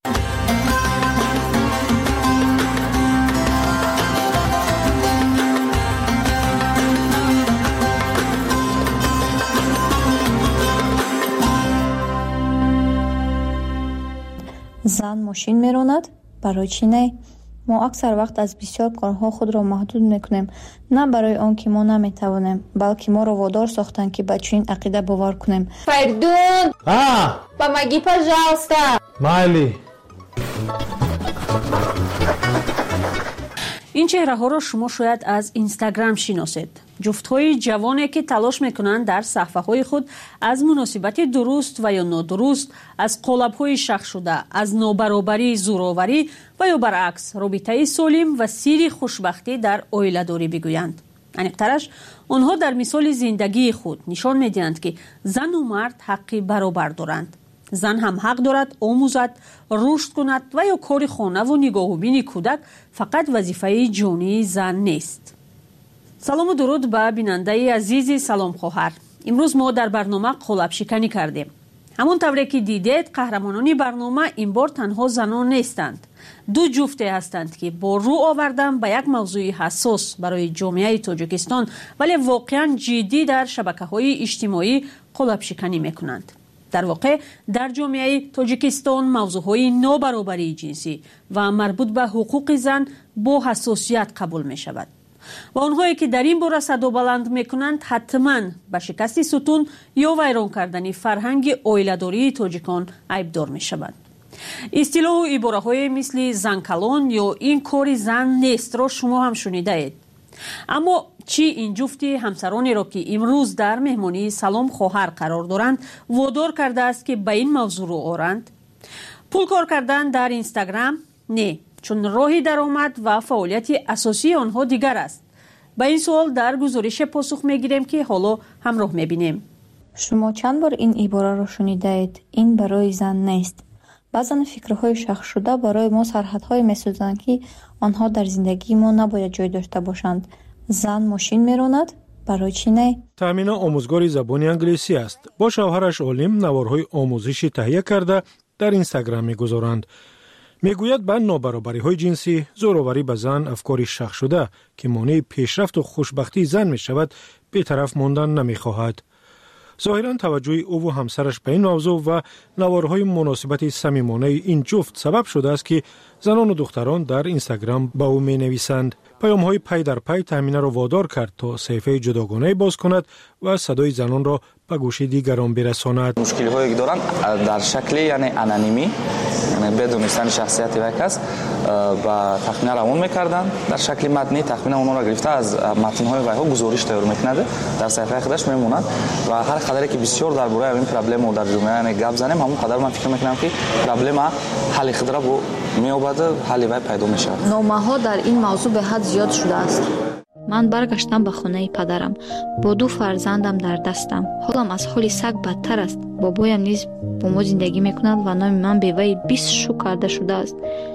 зан мошин меронад барои чӣ не? мо аксар вақт аз бисёр корҳо худро маҳдуд мекунем, на барои он ки мо наметавонем, балки моро водор сохтанд ки ба чунин ақида бовар кунем. Фардун! Помоги, пожалуйста! Майли! ин чеҳраҳоро шумо шояд аз Instagram шиносед. ҷуфтҳои ҷавоне ки талош мекунанд дар саҳфаҳои худ аз муносибати дуруст ва ё нодуруст, аз қолабҳои шахшуда, аз нобаробарӣ, зӯроварӣ ва ё баръакс робитаи солим ва сирри хушбахтӣ дар оиладорӣ бигӯянд. аниқтараш, онҳо дар мисоли зиндагии худ нишон медиҳанд ки зану мард ҳаққи баробар доранд. зан ҳам ҳақ дорад омӯзад, рушд кунад ва ё кори хонаву нигоҳубини кӯдак фақат вазифаи ҷонии зан нест. салому дуруд ба бинандаи азизи саломхоҳар. имрӯз мо дар барнома қолабшиканӣ кардем. ҳамон тавре ки дидед, қаҳрамонони барнома ин бор танҳо занон нестанд. ду ҷуфте ҳастанд ки бо рӯ овардан ба як мавзӯи ҳассос барои ҷомеаи тоҷикистон вале воқеан ҷиддӣ дар шабакаҳои иҷтимоӣ қолабшиканӣ мекунанд. дар воқеъ дар ҷомеаи тоҷикистон мавзӯъҳои нобаробарии ҷинсӣ ва марбут ба ҳуқуқи зан бо ҳассосият қабул мешавад. ва онҳое ки дар ин бора садо баланд мекунанд ҳатман ба шикасти сутун ё вайрон кардани фарҳанги оиладории тоҷикон айбдор мешаванд. истилоҳу ибораҳое мисли занкалон ё ин кори зан нестро шумо ҳам шунидаед. аммо چی این جفت همسرانی را که امروز در مهمانی سلام خواهر قرار دارند وادار کرده است که به این موضوع رو آورند؟ پول کار کردن در اینستاگرام؟ نه، چون راه درآمد و فعالیت اساسی آنها دیگر است. به این سوال در گزارش پاسخ میگیریم که حالا همراه میبینیم. شما چند بار این عباره را شنیده اید؟ این برای زن نیست. بعضن فکرهای شخص شده برای ما سرحدهای میسازند که آنها در زندگی ما نباید جای داشته باشند. زن ماشین میراند، برای چی نه؟ تامینه آموزگار زبان انگلیسی است. با شوهرش عالم نوارهای آموزشی تهیه کرده در اینستاگرام میگذارند. میگوید به نابرابری‌های جنسی، زوراوری به زن افکاری شخص شده که مانع پیشرفت و خوشبختی زن میشود، بی‌طرف ماندن نمیخواهد. ظاهراً توجه او و همسرش به این موضوع و نوارهای مناسبت صمیمانه این جفت سبب شده است که زنان و دختران در اینستاگرام با او می‌نویسند. پیام‌های پی در پی تامینه را وادار کرد تا صفحه جداگانه باز کند و صدای زنان را به گوش دیگران برساند. مشکل‌هایی که دارند در شکل یعنی انانیمی، یعنی بدون دانستن شخصیت یک کس و تخمین روان می‌کردند. در شکل متنی تخمین اونها را گرفته از متن‌های وی‌ها گزارش تیار می‌کند، در صفحه خودش می‌ماند و هر قدری که بسیار درباره این پرابلم و در جامعه گپ زنیم، همون قدر من فکر می‌کنم که پرابلم حل خود را می‌یابد، حل وی پیدا می‌شود. نامه‌ها در این موضوع به حد زیاد شده است. من برگشتم به خانه پدرم با 2 فرزندم در دستم. حالم از حال سگ بدتر است. بابایم نیز با ما زندگی میکند و نام من به وی 20 شو کرده شده است.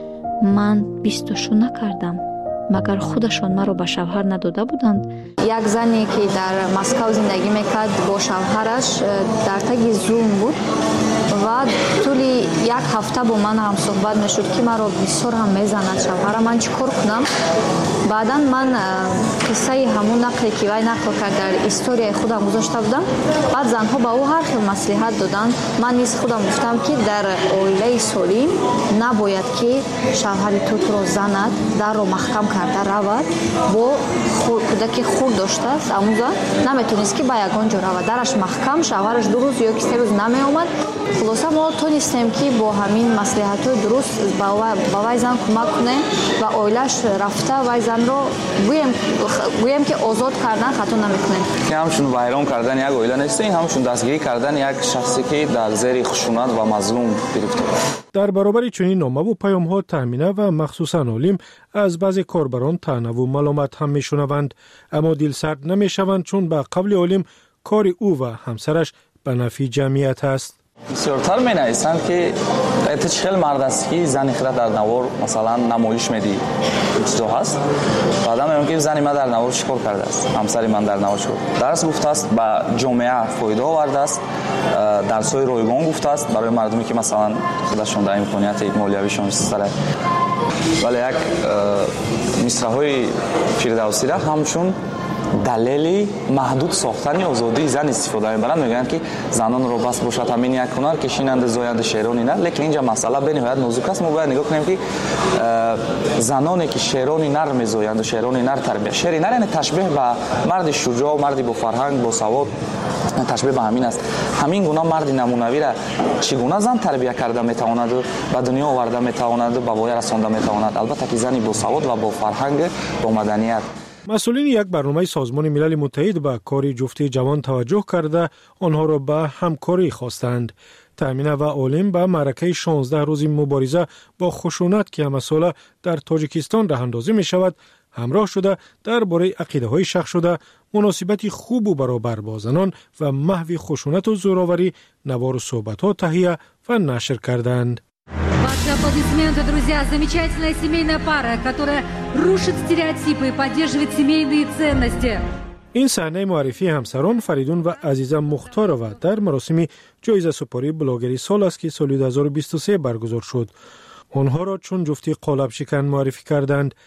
من 20 شو نکردم. مگر خودشان مرا به شوهر نداده بودند؟ یک زنی که در مسکو زندگی میکرد با شوهرش در تگ زوم بود و طولی 1 هفته با من هم صحبت میشد که مرا بسیار هم میزند شوهرم. من چیکار کنم؟ بعدا من قصه همون نقلی که وی نقل کرد در استوری خودم گذاشته بودم. بعد زنها با او هر خیل مصلحت دادند. من نیز خودم گفتم که در عائله سالم نباید که شوهر تو را زند، در رو محکم کرده رود. با کودک خود داشته است اموزا نمیتونست که با یگان جا رود، درش محکم، شوهرش 2 روز یا 3 روز نمی آمد. خلاصه ما تونستیم که با همین مصلحت‌های درست با وی زن کمک کنیم و عائله‌اش رفته وی زن رو گویم که آزاد کردن خطا نمیکنیم. که همشون ویران کردن یک عائله نیست، این همشون دستگیری کردن یک شخصی که در زیر خشونت و مظلوم گرفتار است. در برابر چنین نامه و پیام‌ها تامینه و مخصوصاً عالم از بعضی کاربران طعنه و ملامت هم میشنوند، اما دلسرد نمیشوند چون به قول عالم کار او و همسرش به نفع جمعیت است. بسیارتر می نویسند که اتش خیلی مرد است که زنی خیلی در نوار مثلا نمایش میدی چیزا هست. بعدا میگم که زنی من در نوار چیکار کرده است، همسری من در نوار چیکار درس گفته است، به جامعه فایده آورده است، درس‌های رایگان گفته است برای مردمی که مثلا خودشون در امکانیت مالیویشون سره. ولی یک مصرع‌های فردوسی را همشون دلیلی محدود ساختن آزادی زن استفاده می‌برند. میگن که زنان رو بس باشد همین یک هنر کشینند زاینده شیرانی نه، لیکن اینجا مسئله به نهایت نازک است. ما باید نگاه کنیم که زنانی که شیرانی نر می‌زایند و شیرانی نر تربیت، شیرانی نر یعنی تشبیه به مرد شجاع، مردی با فرهنگ، با سواد، تشبیه به همین است. همین گونه مرد نمونوی را چگونه زن تربیت کرده میتواند به دنیا آورده میتواند به وای رسانده میتواند، البته که زنی با سواد و با فرهنگ، با مدنیت. مسئولین یک برنامه سازمان ملل متحد به کار جفتی جوان توجه کرده آنها را به همکاری خواستند. تامینه و عالم به معرکه 16 روزی مبارزه با خشونت که همه ساله در تاجیکستان راه اندازی می شود همراه شده درباره عقیده های شخص شده، مناسبت خوب و برابر با زنان و محو خشونت و زوراوری نوار و صحبت ها تهیه و نشر کردند. Ваши аплодисменты, друзья. Замечательная семейная пара, которая рушит стереотипы и поддерживает семейные ценности. این صحنه معرفی همسران فریدون و عزیزه مختارова در مراسم جایزه سپاری بلاگری سال است که سال 2023 برگزار شد. آنها را چون جفتی قالب شکن معرفی کردند.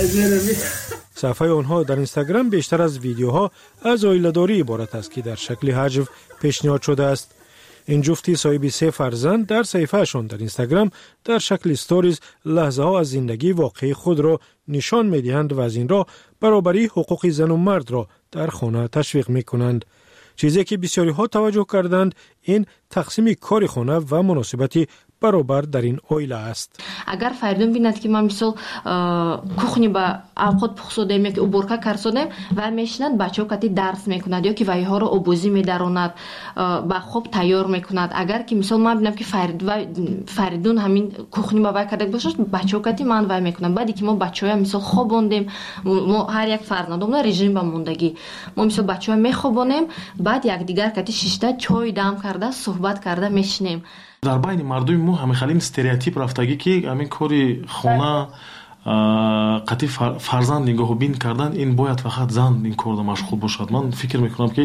صفحه آنها در اینستاگرام بیشتر از ویدیوها از عائله‌داری عبارت است که در شکل حجو پیشنهاد شده است. این جفتی صاحب 3 فرزند در صفحه‌شان در اینستاگرام در شکل استوریز لحظه ها از زندگی واقعی خود را نشان می‌دهند و از این راه برابری حقوق زن و مرد را در خانه تشویق می‌کنند. چیزی که بسیاری ها توجه کردند این تقسیم کار خانه و مناسبت برابر در این اویله است. اگر فریدون بیند که من مثل کухні با اوقات پخ سودیم یا که уборка کار سودیم و میشند بچه‌ها کتی درس میکند یا که وایها رو آبوزی میداروند با خوب تیار میکند. اگر که مثل من ببینم که فریدون همین کухні با وای کرده باشه بچه‌ها کتی من وای میکنم. بعدی که ما بچه‌ها مثل خوابوندیم ما هر یک فرزندمون رژیم با موندگی ما مثل بچه‌ها میخوابونیم بعد یک دیگر کتی شیشته چای دم کرده صحبت کرده میشنیم. در بین مردم ما همه خیلی استریوتیپ رفتگی که همین کاری خونه قطعی فرزند نگاه بین کردن این باید فقط زن این کار مشغول باشد. من فکر میکنم که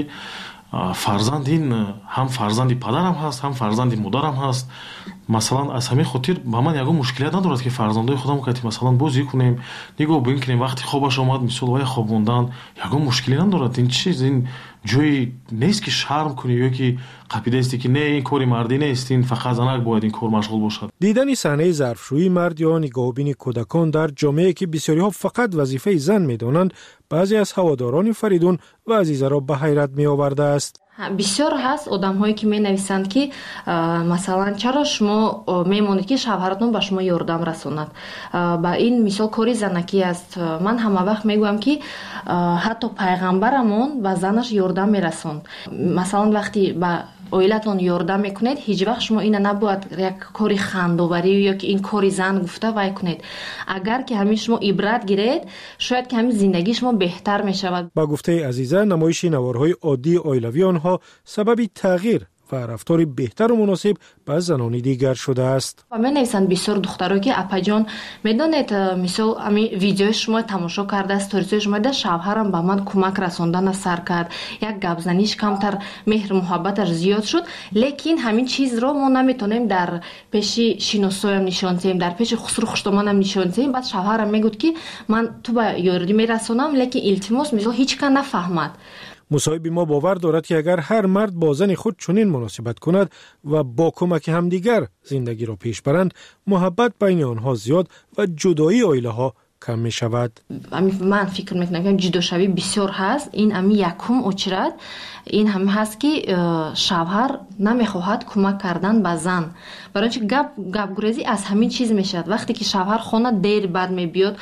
فرزند این هم فرزندی پدرم هست هم فرزندی مادرم هست. مثلا از همین خاطر با من یگو مشکلیت ندارد که فرزندای خودم که مثلا بازی کنیم نگاه بین کنیم وقتی خوابش آمد مثلا وای خوابوندن یگو مشکلی ندارد. این چیز این جوی نیست که شرم کنی یا که قاعده است که نه این کاری مردی نیست این فقط زنک باید این کار مشغول باشد. دیدن صحنه ظرفشویی مرد یا نگاهبین کودکان در جامعه که بسیاری ها فقط وظیفه زن میدانند بعضی از هواداران فریدون و عزیزه را به حیرت می آورده است. بسیار هست آدم‌هایی که می‌نویسند که مثلا چرا شما می‌مونید که شوهرتون به شما یاردم رساند. با این مثال کاری زنکی است. من همه وقت میگویم که حتی پیغمبرمون به زنش یاردم میرسوند. مثلا وقتی با اویلتون یاردم میکنید هیچ وقت شما اینو نباید یک کاری خندوبری یا که این کاری زن گفته وای کنید. اگر که همین شما عبرت گیرید شاید که همین زندگی شما بهتر میشود. با گفته عزیزه نمایش نوارهای عادی اویلوی آنها سبب تغییر و رفتار بهتر و مناسب با زنان دیگر شده است. و من نویسند بسیار دخترها که اپا جان میدونید مثلا همین ویدیو شما تماشا کرده استوریز شما ده شوهرم به من کمک رساندن سر کرد یک گپ زنیش کمتر مهر محبتش زیاد شد لیکن همین چیز رو ما نمیتونیم در پیش شینوسویم نشان دهیم در پیش خسرو خوشتمانم نشان دهیم. بعد شوهرم میگفت که من تو به یاردی میرسونم لیکن التماس مثلا هیچ کس نفهمد. مصاحب ما باور دارد که اگر هر مرد با زن خود چنین مناسبت کند و با کمک همدیگر زندگی را پیش برند محبت بین آنها زیاد و جدایی عائله ها کم می شود. من فکر میکنم که جداشوی بسیار هست. این امی یکم اچرد این هم هست که شوهر نمیخواهد کمک کردن به زن برای اینکه گپ گریزی از همین چیز میشد. وقتی که شوهر خانه دیر بعد میبیاد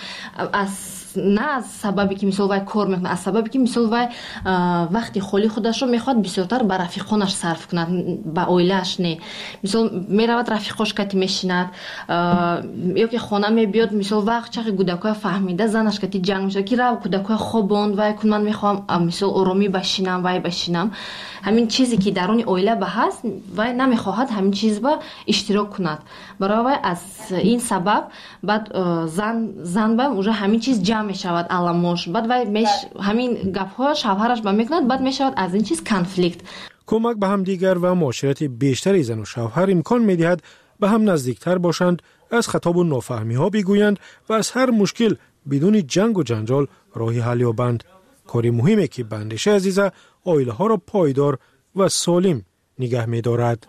نه از سببی که مثلا وای کار میکنه از سببی که مثلا وای وقتی خالی خودش رو میخواد بسیارتر به رفیقانش صرف کنه با اویلش نه. مثلا میرود رفیقاش کتی میشیند یا که خانه میبیاد مثلا وقت چقدر کودکای فهمیده زنش کتی جنگ میشه که رو کودکای خوابوند وای کن من میخوام مثلا آرامی بشینم وای بشینم. همین چیزی که درون اویله به هست وای نمیخواهد همین چیز با اشتراک کند. برای وای از این سبب بعد زن با اونجا همین چیز جمع میشود علامش بعد وای همین گپ‌ها شوهرش با میکند بعد میشود از این چیز کانفلیکت. کمک به هم دیگر و معاشرت بیشتری زن و شوهر امکان میدهد به هم نزدیکتر باشند از خطاب و نافهمی ها بگویند و از هر مشکل بدون جنگ و جنجال راهی حل یابند. کاری مهمه که بندش عزیزه عائله ها را پایدار و سالم نگه می‌دارد.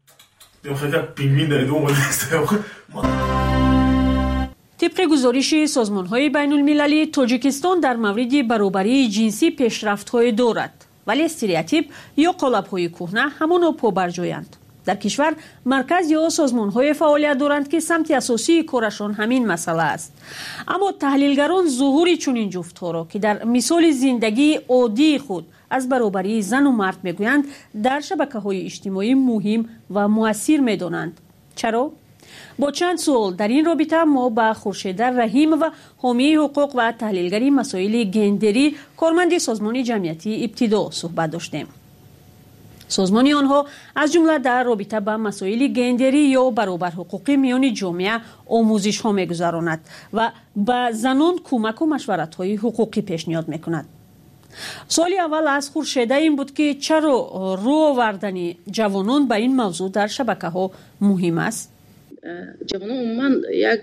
طبق گزارش سازمان‌های بین‌المللی تاجیکستان در مورد برابری جنسی پیشرفت‌های دارد ولی استریوتیپ یا قالب‌های کهنه همانا پابرجایند. در کشور مرکز یا سازمان‌های فعالیت دارند که سمت اساسی کارشان همین مسئله است. اما تحلیلگران ظهور چنین جفت‌ها را که در مثال زندگی عادی خود از برابری زن و مرد میگویند در شبکه‌های اجتماعی مهم و مؤثر می‌دانند. چرا؟ با چند سوال در این رابطه ما با خورشید رحیم و حامی حقوق و تحلیلگری مسائل گندری کارمند سازمان جمعیتی ابتدا صحبت داشتیم. سازمان آنها از جمله در رابطه با مسائل گندری یا برابر حقوقی میان جامعه آموزش ها میگذراند و به زنان کمک و مشورت های حقوقی پیشنهاد میکند. سوالی اول از خورشید این بود که چرا رو آوردن جوانان به این موضوع در شبکه ها مهم است؟ جوانان عموما یک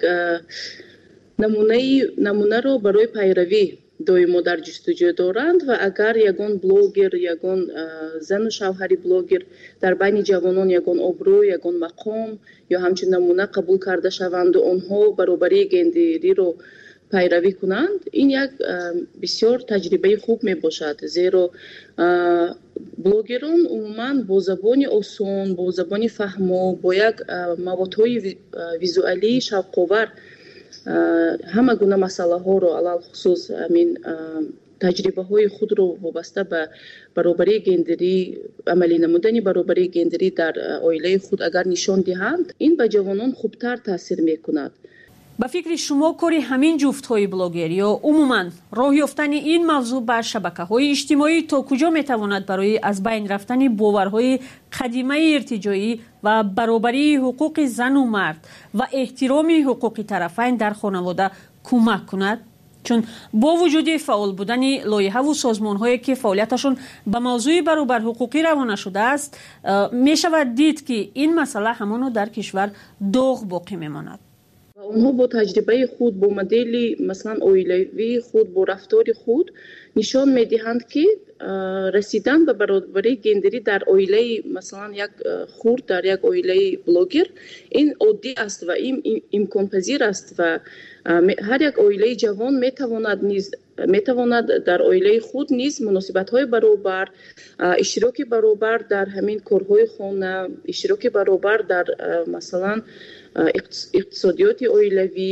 نمونه رو برای پیروی دائما در جستجو دارند و اگر یگان بلوگر یگان زن و شوهری بلوگر در بین جوانان یگان ابرو یگان مقام یا همچنین نمونه قبول کرده شوند و آنها برابری گندری رو пайравӣ кунанд, ин як бисёр таҷрибаи хуб мебошад, зеро блогерон умуман бо забони осон, бо забони фаҳмо, бо як маводҳои визуалии шавқовар ҳама гуна масъалаҳоро алалхусус ҳамин таҷрибаҳои худро вобаста ба баробарии гендерӣ, амалӣ намудани баробарии гендерӣ дар оилаи худ агар нишон диҳанд, ин ба ҷавонон хубтар таъсир мекунад. ба фикри шумо кори ҳамин ҷуфтҳои блогер ё умуман роҳ ёфтани ин мавзӯъ ба шабакаҳои иҷтимоӣ то куҷо метавонад барои аз байн рафтани боварҳои қадимаи иртиҷоӣ ва баробарии ҳуқуқи зану мард ва эҳтироми ҳуқуқи тарафайн дар хонавода кӯмак кунад? чун бо вуҷуди фаъол будани лоиҳаву созмонҳое ки фаъолияташон ба мавзӯи баробарҳуқуқӣ равона шудааст, мешавад дид ки ин масъала ҳамоно дар кишвар доғ боқӣ мемонад. онҳо бо таҷрибаи худ, бо модели масалан оилавии худ, бо рафтори худ нишон медиҳанд ки расидан ба баробарии гендерӣ дар оилаи масалан як хурд, дар як оилаи блогер ин оддӣ аст ва имконпазир аст ва ҳар як оилаи ҷавон метавонад дар оилаи худ низ муносибатҳои баробар, иштироки баробар дар ҳамин корҳои хона, иштироки баробар дар масалан иқтисодиёти оилавӣ,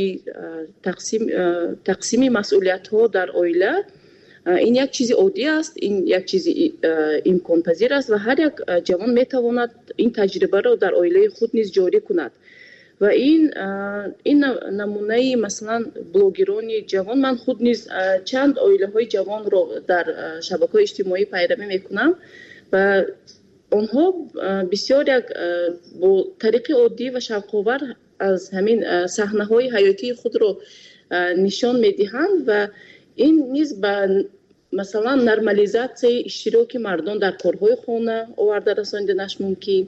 тақсими масъулиятҳо дар оила, ин як чизи оддӣ аст, ин як чизи имконпазир аст ва ҳар як ҷавон метавонад ин таҷрибаро дар оилаи худ низ ҷорӣ кунад. ва ин намунаи масалан блогерони ҷавон, ман худ низ чанд оилаҳои ҷавонро дар шабакаҳои иҷтимоӣ пайравӣ мекунам ва онҳо бисёр як бо тариқи оддӣ ва шавқовар аз ҳамин саҳнаҳои ҳаётии худро нишон медиҳанд ва ин низ ба масалан нормализатсияи иштироки мардон дар корҳои хона оварда расониданаш мумкин.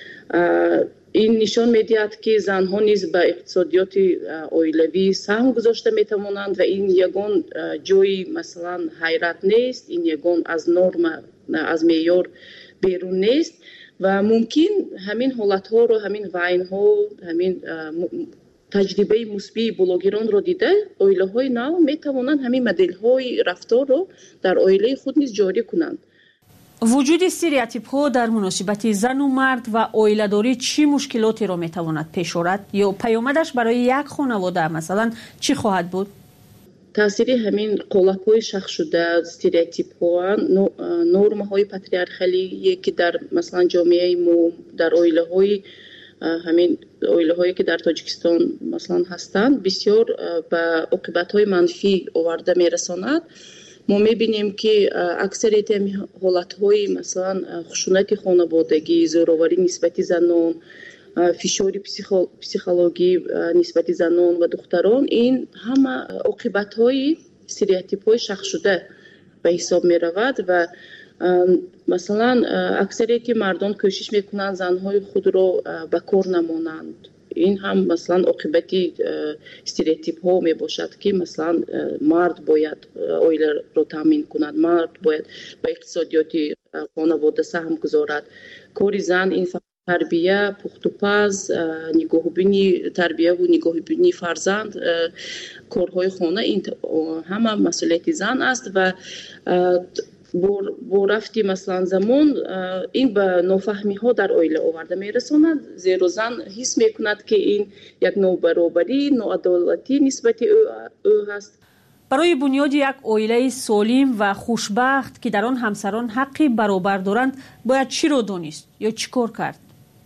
ин нишон медиҳад ки занҳо низ ба иқтисодиёти оилавӣ саҳм гузошта метавонанд ва ин ягон ҷои масалан ҳайрат нест, ин ягон аз норма, аз меъёр берун нест ва мумкин ҳамин ҳолатҳоро, ҳамин вайнҳо, ҳамин таҷрибаи мусбии блогеронро дида оилаҳои нав метавонанд ҳамин моделҳои рафторро дар оилаи худ низ ҷорӣ кунанд. вуҷуди стереотипҳо дар муносибати зану мард ва оиладорӣ чӣ мушкилотеро метавонад пеш орад ё паёмадаш барои як хонавода масалан чӣ хоҳад буд? таъсири ҳамин қолабҳои шахшшуда, стереотипҳо, нормаҳои патриархалие ки дар масалан ҷомеаи мо, дар оилаҳои ҳамин оилаҳое ки дар Тоҷикистон масалан ҳастанд, бисёр ба оқибатҳои манфӣ оварда мерасонад. мо мебинем ки аксарияти ҳамин ҳолатҳои масалан хушунати хонаводагӣ, зӯроварӣ нисбати занон, фишори психологӣ нисбати занон ва духтарон, ин ҳама оқибатҳои стереотипҳои шахсшуда ба ҳисоб меравад ва масалан аксарияти мардон кӯшиш мекунанд занҳои худро ба кор намонанд. ин ҳам масалан оқибати стереотипҳо мебошад ки масалан мард бояд оиларо таъмин кунад, мард бояд ба иқтисодиёти хонавода саҳм гузорад. кори зан ин тарбия, пухтупаз, нигоҳубини тарбияву нигоҳубини фарзанд, корҳои хона, ин ҳама масъулияти зан аст ва бо рафти масалан замон ин ба нофаҳмиҳо дар оила оварда мерасонад, зеро зан ҳис мекунад ки ин як нобаробарӣ, ноадолатӣ нисбати ӯ ҳаст. барои бунёди як оилаи солим ва хушбахт ки дар он ҳамсарон ҳаққи баробар доранд бояд чиро донист ё чӣ кор кард?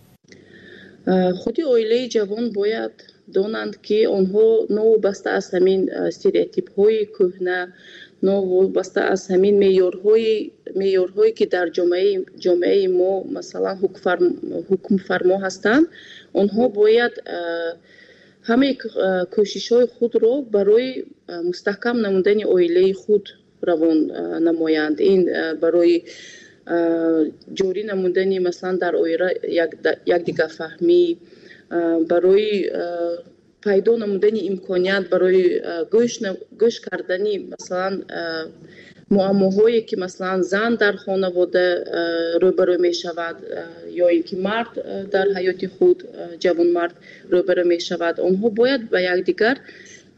худи оилаи ҷавон бояд донанд ки онҳо новобаста аз ҳамин стереотипҳои кӯҳна, новобаста аз ҳамин меъёрҳое ки дар ҷомеаи мо масалан ҳукмфармо ҳастанд, онҳо бояд ҳамаи кӯшишҳои худро барои мустаҳкам намудани оилаи худ равон намоянд. ин барои ҷорӣ намудани масалан дар оила якдигарфаҳмӣ, барои пайдо намудани имконият барои гӯш кардани масалан муаммоҳое ки масалан зан дар хонавода рӯбарӯ мешавад ё ин ки мард дар ҳаёти худ ҷавонмард рӯбарӯ мешавад, онҳо бояд ба якдигар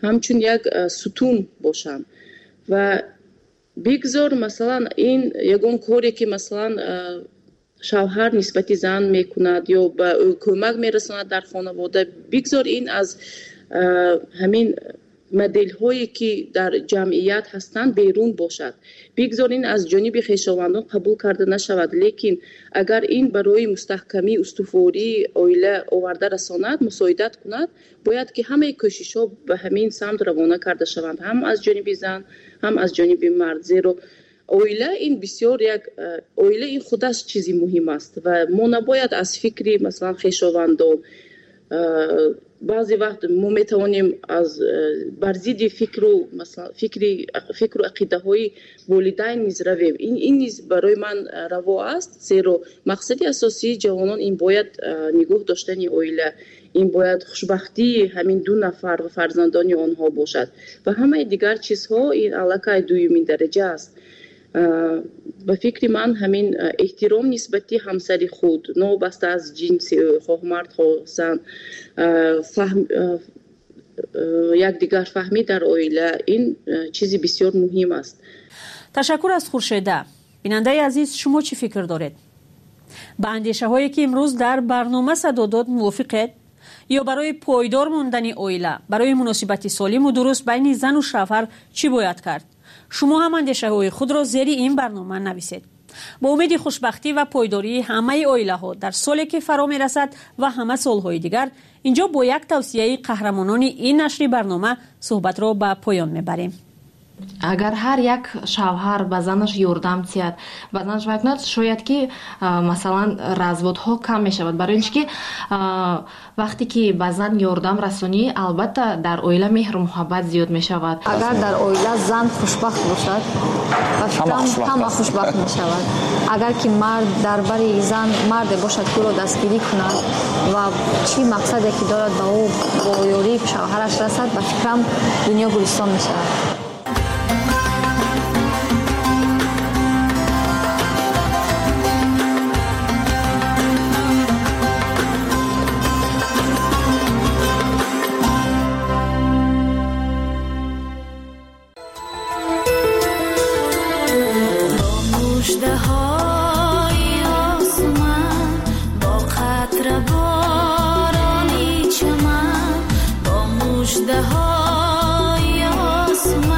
ҳамчун як сутун бошанд ва бигзор масалан ин ягон коре ки масалан шавҳар нисбати зан мекунад ё ба ӯ кӯмак мерасонад дар хонавода, бигзор ин аз ҳамин моделҳое ки дар ҷамъият ҳастанд берун бошад. Бигзор ин аз ҷониби хешовандон қабул карда нашавад, лекин агар ин барои мустаҳкамӣ устувории оила оварда расонад, мусоидат кунад, бояд ки ҳамаи кӯшишҳо ба ҳамин самт равона карда шаванд, ҳам аз ҷониби зан, ҳам аз ҷониби мард. Зеро оила ин бисёр як оила ин худаш чизи муҳим аст ва мо набояд аз фикри масалан хешовандон баъзе вақт мо метавонем аз бар зидди фикру ақидаҳои волидайн низ равем. Ин низ барои ман раво аст, зеро мақсади асосии ҷавонон ин бояд нигоҳ доштани оила, ин бояд хушбахтии ҳамин ду нафар ва фарзандони онҳо бошад ва ҳамаи дигар чизҳо ин аллакай дуюмин дараҷа аст. ба фикри ман ҳамин эҳтиром нисбати ҳамсари худ, новобаста аз ҷинси ӯ, хоҳ мард хоҳ зан, якдигар фаҳмӣ дар оила, ин чизи бисёр муҳим аст. ташаккур аз хуршеда. бинандаи азиз, шумо чӣ фикр доред? ба андешаҳое ки имрӯз дар барнома садо дод мувофиқед? ё барои пойдор мондани оила, барои муносибати солиму дуруст байни зану шавҳар чӣ бояд кард? шумо ҳам андешаҳои худро зери ин барнома нависед. бо умеди хушбахтӣ ва пойдории ҳамаи оилаҳо дар соле ки фаро мерасад ва ҳама солҳои дигар, инҷо бо як тавсияи қаҳрамонони ин нашри барнома суҳбатро ба поён мебарем. агар ҳар як шавҳар ба занаш ёрдам диҳад, ба занаш вай кунад, шояд ки масалан разводҳо кам мешавад. барои ин ки вақте ки ба зан ёрдам расонӣ, албатта дар оила меҳру муҳаббат зиёд мешавад. агар дар оила зан хушбахт бошад, ба фикрам ҳама хушбахт мешавад. агар ки мард дар бари зан марде бошад ки ӯро дастгирӣ кунад ва чӣ мақсаде ки дорад ба ӯ бо ёрии шавҳараш расад, ба фикрам дунё гулистон мешавад. مژده‌های آسمان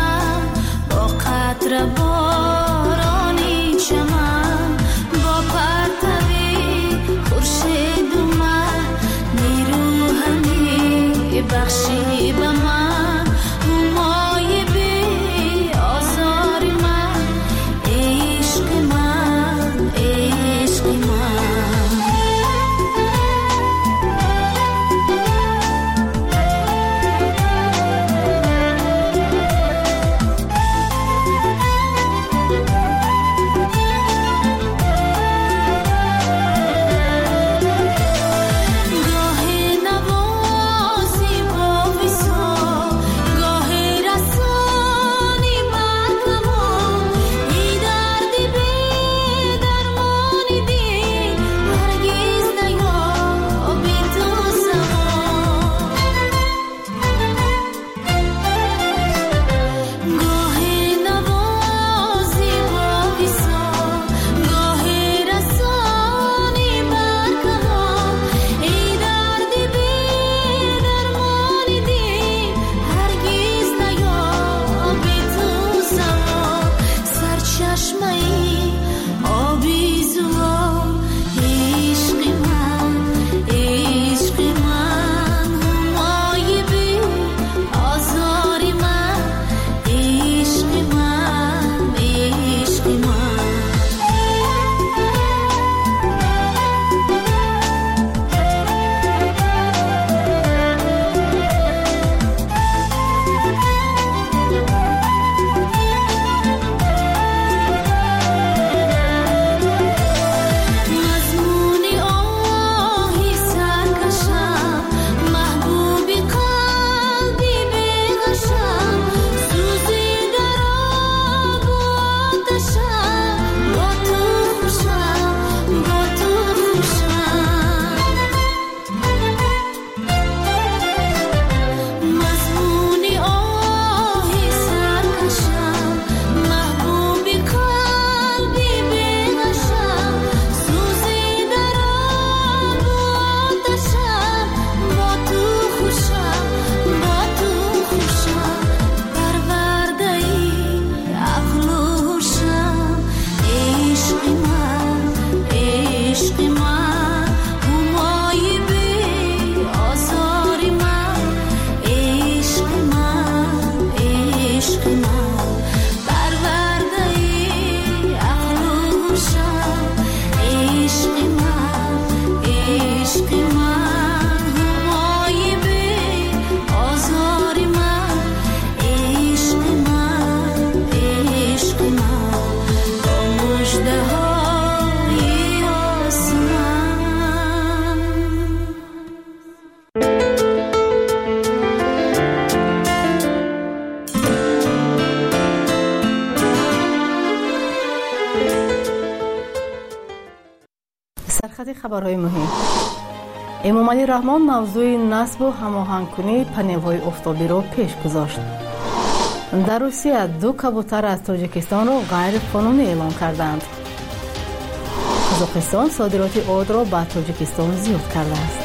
سرخط خبرهای مهم. امامعلی رحمان موضوع نصب و هماهنگ‌کنی پنل‌های آفتابی را پیش گذاشت. در روسیه 2 کبوتر از تاجیکستان را غیر قانونی اعلام کردند. قزاقستان صادرات آرد را به تاجیکستان زیاد کرده است.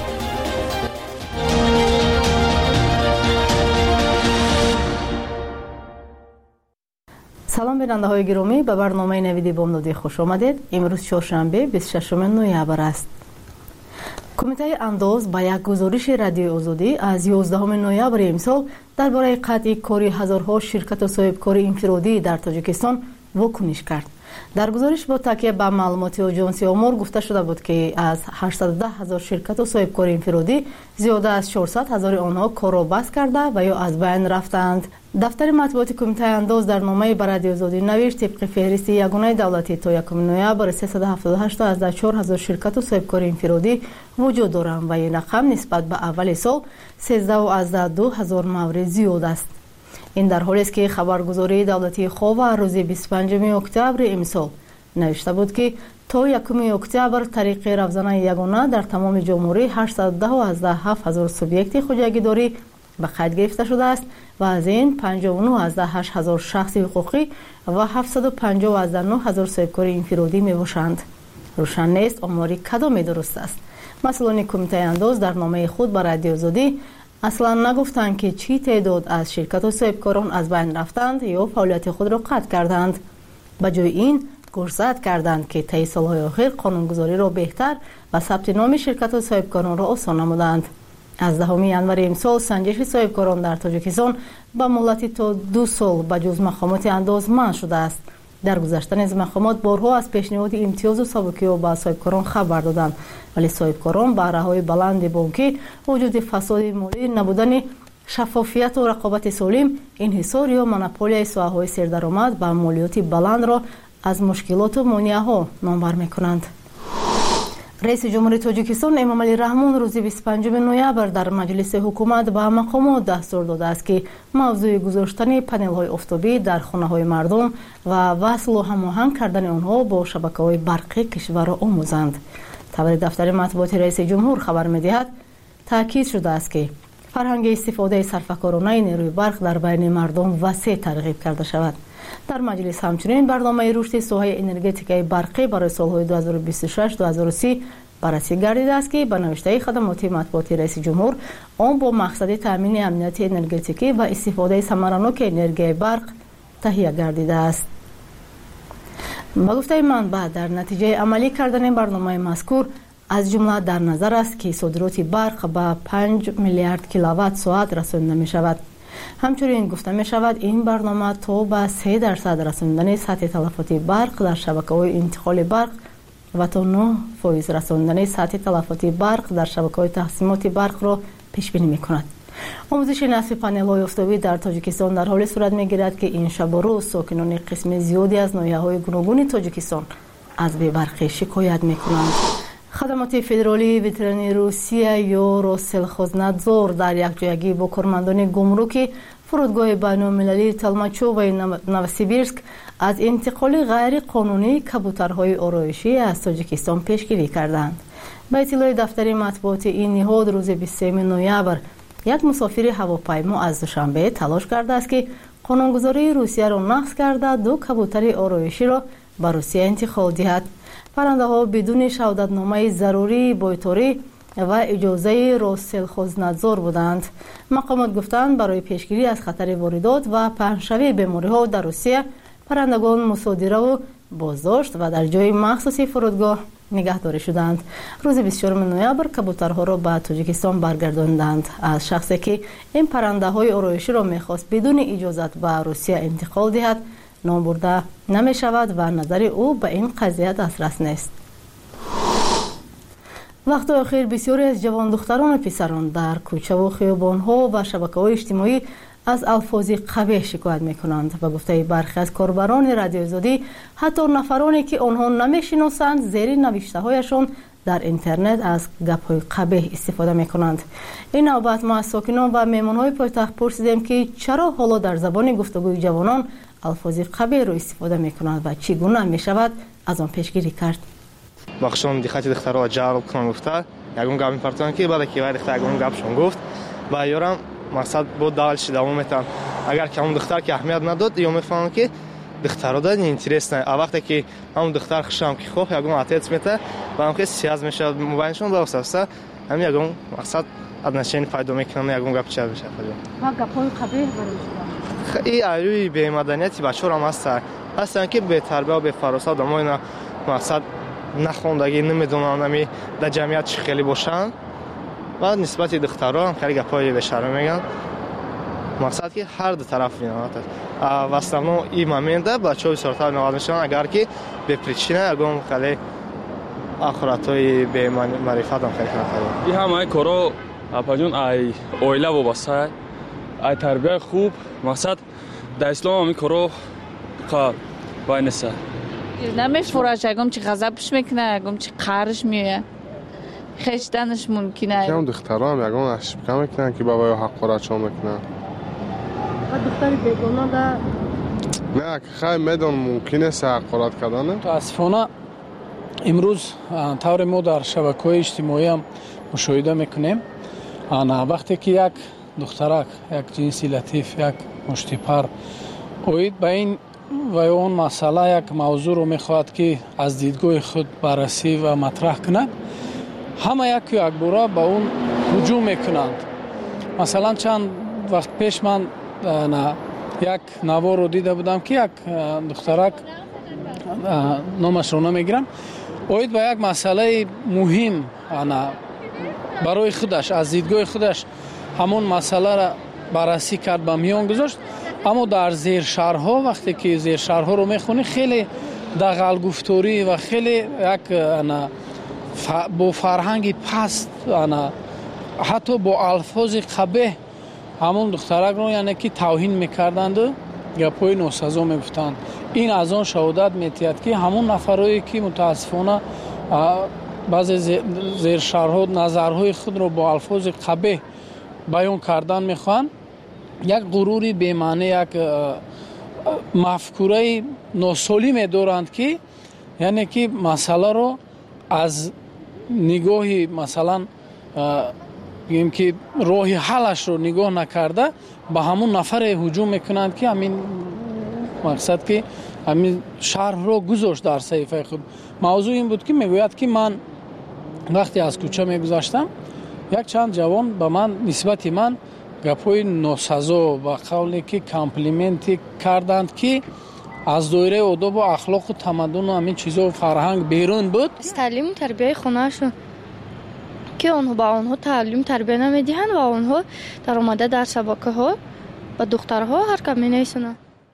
سلام بیننده های گرامی، به برنامه نویدی بامدادی خوش آمدید. امروز چهارشنبه 26 نوامبر است. کمیته انداز با یک گزارش رادیو آزادی از 11 نوامبر امسال درباره قطع کاری هزارها شرکت و صاحبکار انفرادی در تاجیکستان واکنش کرد. در گزارش با تکیه به معلومات آژانس آمار گفته شده بود که از 810,000 شرکت و صاحبکار انفرادی زیاده از 400,000 آنها کار را بس کرده و یا از بین رفتند. دفتر مطبوعات کمیته انداز در نامه به رادیو آزادی نوشت طبق فهرست یگانه دولتی تا 1 نوامبر 378 از 4,000 شرکت و صاحبکار انفرادی وجود دارند و این رقم نسبت به اول سال 13,002 مورد زیاد است. این در حالی است که خبرگزاری دولتی خاوه روز 25 اکتبر امسال نوشته بود که تا 1 اکتبر طریق رفزن یگانه در تمام جمهوری 810,000 سوبیکت خودجگیداری به قید گرفته شده است و از این 59,008 شخص حقوقی و 759,000 صاحبکار انفرادی می باشند. روشن نیست آماری کدام درست است. مسئولان کمیته انداز در نامه خود به رادیو آزادی اصلا نگفتند که چی تعداد از شرکت و صاحبکاران از بین رفتند یا فعالیت خود را قطع کردند. به جای این گوشزد کردند که طی سالهای اخیر قانونگذاری را بهتر و ثبت نام شرکت و صاحبکاران را آسان نمودند. از 10 ینوار امسال سنجش صاحبکاران در تاجیکستان به مهلت تا 2 سال به جز مقامات انداز منع شده است. در گذشته نیز مقامات بارها از پیشنهاد امتیاز و سابقه و به صاحبکاران خبر دادند، ولی صاحبکاران بهره‌های بلند بانکی، وجود فساد مالی، نبودن شفافیت و رقابت سالم، انحصار یا مونوپولی سهم‌های سردرآمد به مالیات بلند را از مشکلات و مانع‌ها نامور می‌کنند. رئیس جمهوری تاجیکستان امامعلی رحمان روز 25 نوامبر در مجلس حکومت به مقامات دستور داده است که موضوع گذاشتن پنل‌های آفتابی در خانه‌های مردم و وصل و هماهنگ کردن آنها با شبکه‌های برقی کشور را آموزند. طبق دفتر مطبوعات رئیس جمهور خبر می‌دهد تاکید شده است که فرهنگ استفاده صرفه‌کارانه نیروی برق در بین مردم وسیع ترغیب کرده شود. در مجلس همچنین برنامه رشد ساحه انرژتیک برقی برای سالهای 2026-2030 بررسی گردیده است که به نوشته خدمات مطبوعاتی رئیس جمهور آن با مقصد تامین امنیت انرژتیکی و استفاده ثمرناک انرژی برق تهیه گردیده است. با گفته منبع در نتیجه عملی کردن برنامه مذکور از جمله در نظر است که صادرات برق به 5 میلیارد کیلووات ساعت رسانده می شود. همچنین گفته می شود این برنامه تا به 3% رساندن سطح تلفات برق در شبکه‌های انتقال برق و تا 9% رساندن سطح تلفات برق در شبکه‌های تقسیمات برق را پیش بینی می کند. آموزش نصب پنل‌های آفتابی در تاجیکستان در حال صورت می‌گیرد که این شب و روز ساکنان قسم زیادی از ناحیه‌های گوناگون تاجیکستان از بی‌برقی شکایت می‌کنند. خدمات فدرالی وترنی روسیه یا روسلخوزنادزور در یک جایگی با کارمندان گمرک فرودگاه بین‌المللی تلماچو و نوسیبیرسک از انتقال غیر قانونی کبوترهای آرایشی از تاجیکستان پیشگیری کردند. به اطلاع دفتر مطبوعات این نهاد روز 23 نوامبر یک مسافر هواپیما از دوشنبه تلاش کرده است که قانونگذاری روسیه را نقض کرده 2 کبوتر آرایشی را به روسیه انتقال دهد. پرنده ها بدون شهادتنامه ضروری بایتاری و اجازه روسلخوزنادزور بودند. مقامات گفتند برای پیشگیری از خطر واردات و پهن‌شوی بیماری ها در روسیه پرندگان مصادره و بازداشت و در جای مخصوصی فرودگاه نگهداری شدند. روز 24 نوامبر کبوترها را به تاجیکستان برگرداندند. از شخصی که این پرنده های آرایشی را میخواست بدون اجازت به روسیه انتقال دهد نام برده نمی شود و نظر او به این قضیه دسترس نیست. وقت اخیر بسیاری از جوان دختران و پسران در کوچه و خیابان‌ها و شبکه‌های اجتماعی از الفاظ قبیح شکایت می‌کنند و گفته برخی از کاربران رادیو آزادی حتی نفرانی که آنها نمی‌شناسند زیر نوشته‌هایشان در اینترنت از گپ‌های قبیح استفاده می‌کنند. این نوبت ما از ساکنان و مهمان‌های پایتخت پرسیدیم که چرا حالا در زبان گفتگوی جوانان الفاظ قبیح را استفاده می‌کنند و چگونه می‌شود از آن پیشگیری کرد. бахшон диққати духтаро ҷалб кунам гуфта ягон гап мепартонам ки баъде ки вай духтар ягон гапшон гуфт ба ёрам мақсад бо давлиши давом метавам агар ки ҳамон духтар ки аҳамият надод ё мефаҳмам ки духтаро да интересна а вақте ки ҳамон духтар хушам ки хоб ягон отец мета баам ки сиаз мешавад мобайншон бавасаста ҳамин ягон мақсад отношение пайдо мекунам ягон гап чиз мешавад ва гапҳои қабеҳ барои и алюи бемаданияти бачаҳорам ҳастанд ки бетарбия бефаросат одамои мақсад нахондагӣ намедонанд ами дар ҷамъият чӣ хеле бошанд ва нисбати духтаро ҳам хеле гапҳои бешарм мегӯянд мақсад ки ҳар ду тараф виноват аст в основном ин момента бачаҳо бисёртар виноват мешаванд агар ки бепричина ягон хеле ахоратҳои бемаърифатам хеле нафаҳманд ин ҳамаи корҳо апаҷон ай оила вобаста ай тарбияи хуб мақсад дар ислом ҳамин корҳо бай нест намефураш ягон чи ғазабш мекуна ягон чи қарш меояд хештанаш мумкина ям духтарам ягон ашибка мекунанд ки ба ваё ҳаққорачон мекунанд духтари бегона да не хай медон мумкин нест ҳаққорат кардан мутаассифона имрӯз тавре мо дар шабакаҳои иҷтимоиам мушоҳида мекунем вақте ки як духтарак як ҷинси латиф як муштипар оид ба ин ва он масъала як мавзӯъро мехоҳад ки аз дидгоҳи худ баррасӣ ва матраҳ кунад ҳама яку якбора ба он ҳуҷум мекунанд масалан чанд вақт пеш ман як наворо дида будам ки як духтарак номашро намегирам оид ба як масъалаи муҳим барои худаш аз дидгоҳи худаш ҳамон масъаларо баррасӣ кард ба миён гузошт аммо дар зершаҳрҳо вақте ки зершаҳрҳоро мехонӣ хеле дағалгуфторӣ ва хеле як бо фарҳанги паст ҳатто бо алфози қабеҳ ҳамон духтаракро яъне ки тавҳин мекарданду гапҳои носазо мегуфтанд ин аз он шаҳодат метиҳад ки ҳамон нафарое ки мутаассифона баъзе зершаҳрҳо назарҳои худро бо алфози қабеҳ баён кардан мехоҳанд як ғурури бемаъне як мафкураи носолиме доранд ки яъне ки масъаларо аз нигоҳи масалан бигем ки роҳи ҳалашро нигоҳ накарда ба ҳамон нафаре ҳуҷум мекунанд ки ҳамин мақсад ки ҳамин шарҳро гузошт дар саҳифаи худ мавзӯъ ин буд ки мегӯяд ки ман вақте аз кӯча мегузаштам як чанд ҷавон ба ман нисбати ман гапҳои носазо ба қавле ки комплименти карданд ки аз доираи одобу ахлоқу тамаддуну ҳамин чизо фарҳанг берун буд таълиму тарбияи хонаашон ки онҳо ба онҳо таълим тарбия намедиҳанд ва онҳо даромада дар шабакаҳо ба духтарҳо ҳаркам менависонанд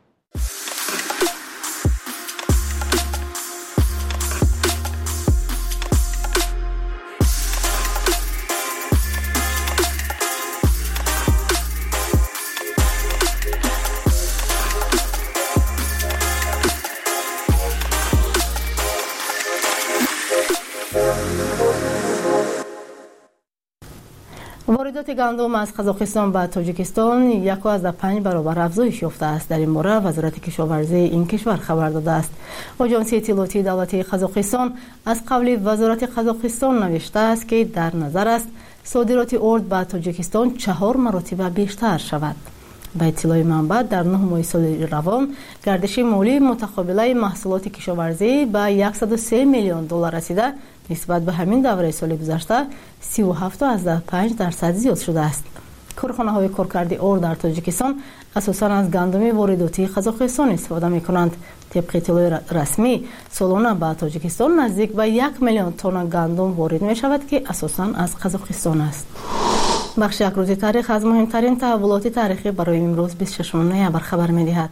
واردات گندم از قزاقستان به تاجیکستان 1.5 برابر افزایش یافته است. در این باره وزارت کشاورزی این کشور خبر داده است. آژانس اطلاعاتی دولتی قزاقستان از قبل وزارت قزاقستان نوشته است که در نظر است صادرات ارد به تاجیکستان 4 مرتبه بیشتر شود. به اطلاع منبع در 9 ماه سال روان گردش مالی متقابله محصولات کشاورزی به $103 میلیون رسیده، نسبت به همین دوره سال گذشته 37.5% زیاد شده است. کارخانه‌های کارکرد ارد در تاجیکستان اساساً از گندم وارداتی قزاقستان استفاده می‌کنند. طبق اطلاع رسمی سالانه به تاجیکستان نزدیک به 1 میلیون تن گندم وارد می‌شود که اساساً از قزاقستان است. بخش یک روز تاریخ از مهمترین تحولات تاریخی برای امروز 26 نوامبر خبر می‌دهد.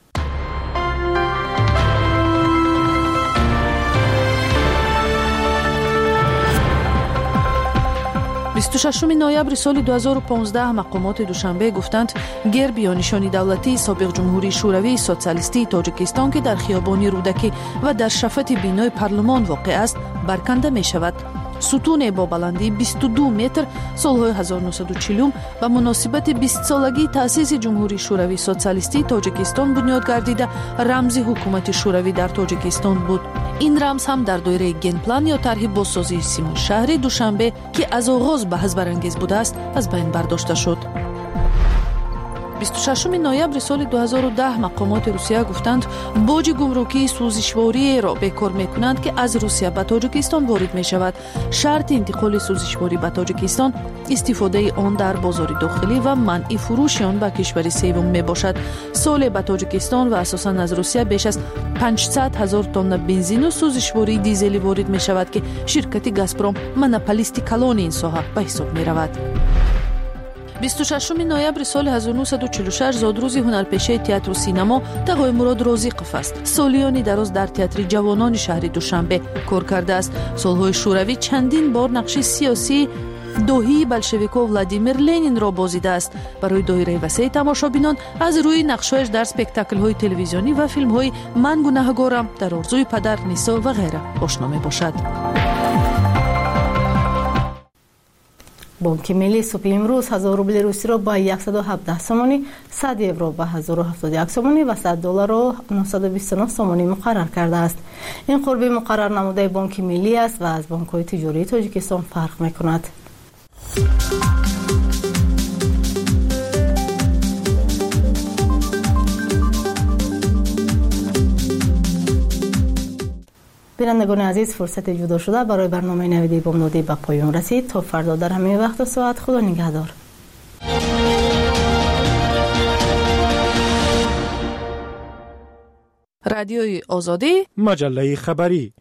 26 ноябри соли 2015 мақомоти душанбе гуфтанд герб ё нишони давлатии собиқ ҷумҳурии шӯравии социалистии тоҷикистон ки дар хиёбони рӯдакӣ ва дар шафати бинои парлумон воқеъ аст барканда мешавад. сутуне бо баландии 22 метр солҳои 1940 ба муносибати 20-солагии таъсиси ҷумҳурии шӯравии социалистии тоҷикистон бунёд гардида рамзи ҳукумати шӯравӣ дар тоҷикистон буд. این رمز هم در دایره گنپلان یا طرح بازسازی سیمون شهری دوشنبه که از آغاز بحث برانگیز بوده است از بین برداشته شد. 26 نوامبر سال 2010 مقامات روسیه گفتند باج گمرکی سوزشواری را بکار می‌کنند که از روسیه به تاجیکستان وارد می‌شود. شرط انتقال سوزشواری به تاجیکستان استفاده آن در بازار داخلی و منع فروش آن به کشور سوم میباشد. سال به تاجیکستان و اساساً از روسیه بیش از 500,000 تن بنزین و سوزشواری دیزلی وارد می‌شود که شرکت گازپروم مونوپولیست کلان این ساحه به حساب می‌رود. 26 نوامبر سال 1946 زادروز هنرپیشه تئاتر و سینما تقای مراد رازیقوف است. سالیانی دراز در تئاتر جوانان شهر دوشنبه کار کرده است. سالهای شوروی چندین بار نقش سیاسی دوحی بلشویکو ولادیمیر لنین را بازیده است. برای دایره وسیع تماشابینان از روی نقش‌هایش در اسپکتاکل‌های تلویزیونی و فیلم‌های من گناهکارم، در آرزوی پدر، نیسا و غیره آشنا می‌باشد. بانک ملی صبح امروز 1000 روبل روسی را با 117 سومانی، 100 یورو با 1071 سومانی و 100 دلار را 929 سومانی مقرر کرده است. این قربی مقرر نموده بانک ملی است و از بانک‌های تجاری تاجیکستان فرق می‌کند. بینندگان عزیز، فرصت جدا شده برای برنامه نویدی بامدادی به پایان رسید. تا فردا در همین وقت و ساعت خدا نگهدار. رادیوی آزادی، مجله خبری.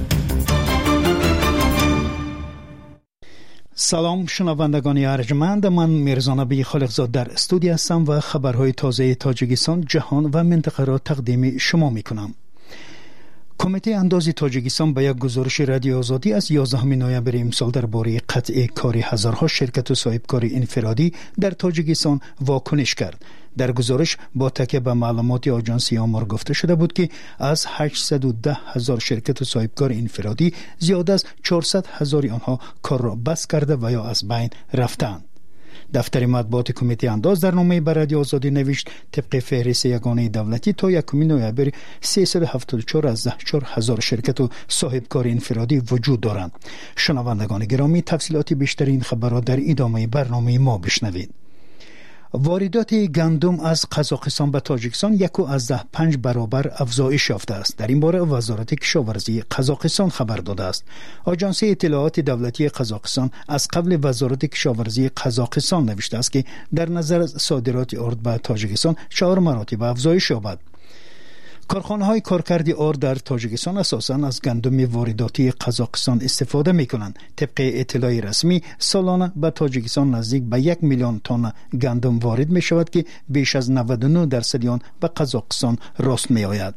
سلام شنوندگان ارجمند، من میرزا نبی خالقزاد در استودیو هستم و خبرهای تازه تاجیکستان، جهان و منطقه را تقدیم شما میکنم. کمیته اندازی تاجیکستان به یک گزارش رادیو آزادی از 11 نوامبر امسال درباره قطع کار هزارها شرکت و صاحبکار انفرادی در تاجیکستان واکنش کرد. در گزارش با تکیه به معلومات آژانسی آمار گفته شده بود که از 810,000 شرکت و صاحبکار انفرادی زیاد از 400,000 آنها کار را بس کرده و یا از بین رفتند. دفتر مطبوعات کمیته انداز در نامه به رادیو آزادی نوشت طبق فهرست یگانه دولتی تا 1 نوامبر 374 از 14,000 شرکت و صاحبکار انفرادی وجود دارند. شنوندگان گرامی، تفصیلات بیشتر این خبر را در ادامه برنامه ما بشنوید. واردات گندم از قزاقستان به تاجیکستان 1.5 برابر افزایش یافته است. در این باره وزارت کشاورزی قزاقستان خبر داده است. آژانس اطلاعات دولتی قزاقستان از قبل وزارت کشاورزی قزاقستان نوشته است که در نظر از صادرات آرد به تاجیکستان 4 مراتب افزایش یابد. کارخانه‌های کارکرد آرد در تاجیکستان اساساً از گندم وارداتی قزاقستان استفاده می‌کنند. طبق اطلاع رسمی سالانه به تاجیکستان نزدیک به 1 میلیون تن گندم وارد می‌شود که بیش از 99% آن به قزاقستان راست می‌آید.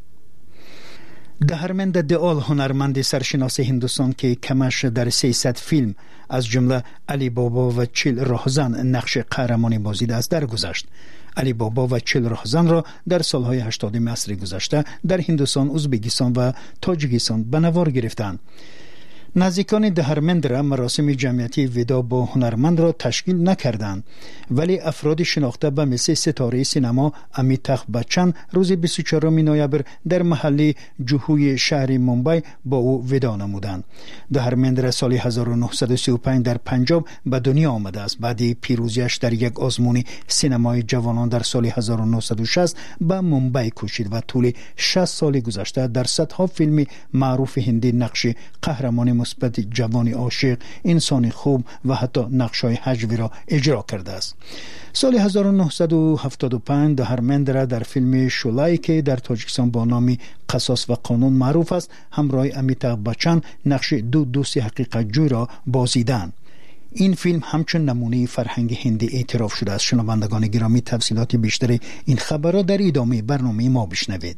دهرمند دئال، هنرمند سرشناس هندوستان که کمش در 300 فیلم از جمله علی بابا و 40 راهزن نقش قهرمانی بازیده است، درگذشت. علی بابا و 40 راهزن را در سالهای 80 عصر گذشته در هندوستان، ازبکستان و تاجیکستان به نوار گرفتند. نزدیکان دهرمند را مراسم جمعیتی ودا با هنرمند را تشکیل نکردند، ولی افراد شناخته به مثل ستاره سینما امیتاخ بچن روز 24 نوامبر در محله جوهوی شهر مومبای با او ودا نمودند. دهرمند را سال 1935 در پنجاب به دنیا آمده است. بعد پیروزیش در یک آزمون سینمای جوانان در سال 1960 به مومبای کوشید و طول 60 سال گذشته در صدها فیلم معروف هندی نقش قهرمان مثبت، جوان عاشق، انسان خوب و حتی نقش‌های هجوی را اجرا کرده است. سال 1975 دهرمند را در فیلم شولای که در تاجیکستان با نام قصاص و قانون معروف است همراه امیتاخ بچن نقش دوست حقیقت جوی را بازیدند. این فیلم همچون نمونه فرهنگ هندی اعتراف شده است. شنوندگان گرامی، تفصیلات بیشتر این خبر را در ادامه برنامه ما بشنوید.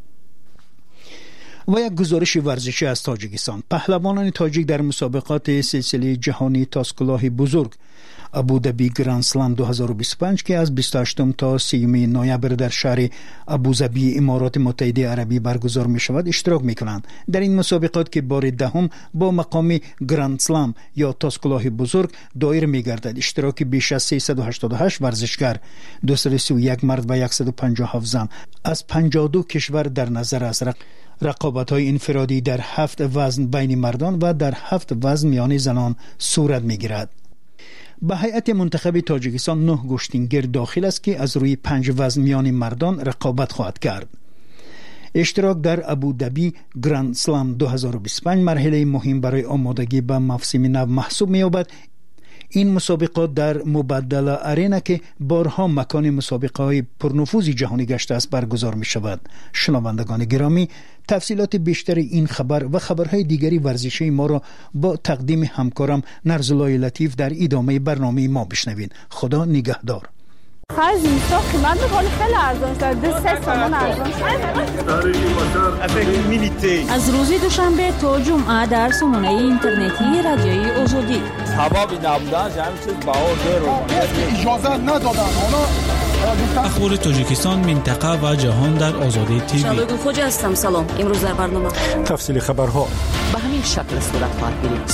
و یک گزارش ورزشی از تاجیکستان. پهلوانان تاجیک در مسابقات سلسله جهانی تاسکلاه بزرگ ابودبی گراند سلام 2025 که از 28 تا 30 نوامبر در شهر ابوظبی امارات متحده عربی برگزار می شود اشتراک می کنند. در این مسابقات که بار دهم با مقام گراند سلام یا تاج کلاه بزرگ دایر می گردد، اشتراک بیش از 388 ورزشکار، 231 مرد و 157 زن از 52 کشور در نظر است. رقابت‌های انفرادی در 7 وزن بین مردان و در 7 وزن میان زنان صورت می‌گیرد. به هیئت منتخب تاجیکستان 9 گشتینگر داخل است که از روی 5 وزن میان مردان رقابت خواهد کرد. اشتراک در ابودبی گراند سلام 2025 مرحله مهم برای آمادگی به موسم نو محسوب می‌یابد. این مسابقات در مبدل ارینا که بارها مکان مسابقه های پرنفوذ جهانی گشته است برگزار می شود. شنوندگان گرامی، تفصیلات بیشتر این خبر و خبرهای دیگری ورزشی ما را با تقدیم همکارم نرزالله لطیف در ادامه برنامه ما بشنوید. خدا نگهدار. خیلی اینستا قیمت می‌کنه خیلی ارزان شد. 2-3 تومان ارزان شد. از روز دوشنبه تا جمعه در سامانه اینترنتی رادیوی آزادی. سبب نبودن همین چیز بهار داره. اجازه ندادن. اخبار تاجیکستان، منطقه و جهان در آزادی تیوی. شبگون خوج هستم. سلام. امروز در برنامه تفصیل خبرها به همین شکل صورت خواهد گرفت.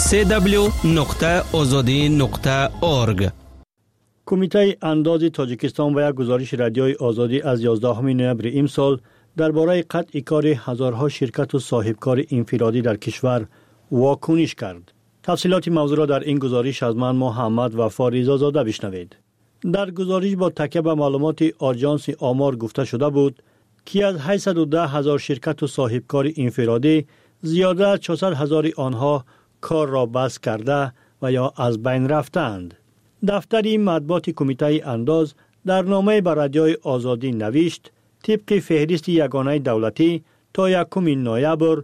www.azadi.org. کمیته انداز تاجیکستان و یک گزارش رادیوی آزادی از 11 نوامبر امسال درباره قطع کار هزارها شرکت و صاحبکار انفرادی در کشور واکنش کرد. تفصیلات موضوع را در این گزارش از من محمد وفا رضازاده بشنوید. در گزارش با تکیه به معلومات آژانس آمار گفته شده بود که از 810,000 شرکت و صاحبکار انفرادی زیاده از 400,000 آنها کار را بس کرده و یا از بین رفتند. دفتر مطبوعات کمیته انداز در نامه به رادیوی آزادی نوشت طبق فهرست یگانه دولتی تا 1 نوامبر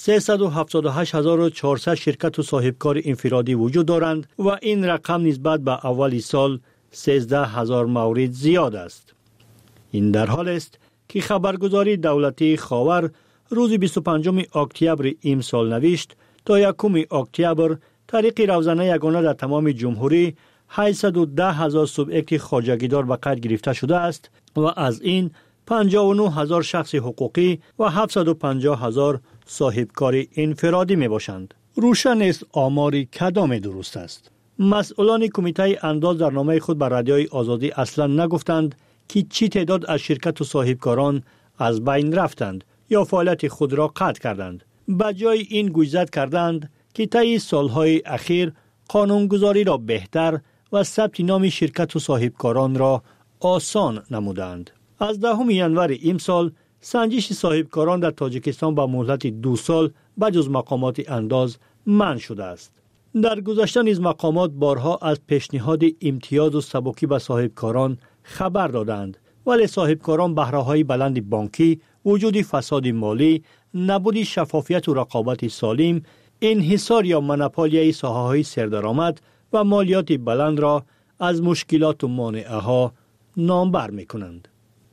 378,400 شرکت و صاحبکار انفرادی وجود دارند و این رقم نسبت به اول سال 13,000 مورد زیاد است. این در حال است که خبرگزاری دولتی خاور روز 25 اکتبر امسال نوشت تا 1 اکتبر طریق روزانه یگانه در تمام جمهوری 810,000 سوبیکت خواجگیدار به قید گرفته شده است و از این 59,000 شخص حقوقی و 750,000 صاحبکار انفرادی می باشند. روشن است آماری کدام درست است. مسئولان کمیته انداز در نامه خود بر رادیوی آزادی اصلا نگفتند که چی تعداد از شرکت و صاحبکاران از بین رفتند یا فعالیت خود را قطع کردند. بجای این گوشزد کردند که طی سالهای اخیر قانونگذاری را بهتر و ثبت نام شرکت و صاحبکاران را آسان نمودند. از 10 ژانویه امسال سنجش صاحبکاران در تاجیکستان با مهلت 2 سال بجز مقامات انداز منع شده است. در گذشته نیز مقامات بارها از پیشنهاد امتیاز و سبکی به صاحبکاران خبر دادند، ولی صاحبکاران بهره‌های بلند بانکی، وجود فساد مالی، نبود شفافیت و رقابت سالم، انحصار یا منوپولی ساحه‌های سردرآمد و مالیات بلند را از مشکلات و مانعه‌ها نامبر می‌کنند.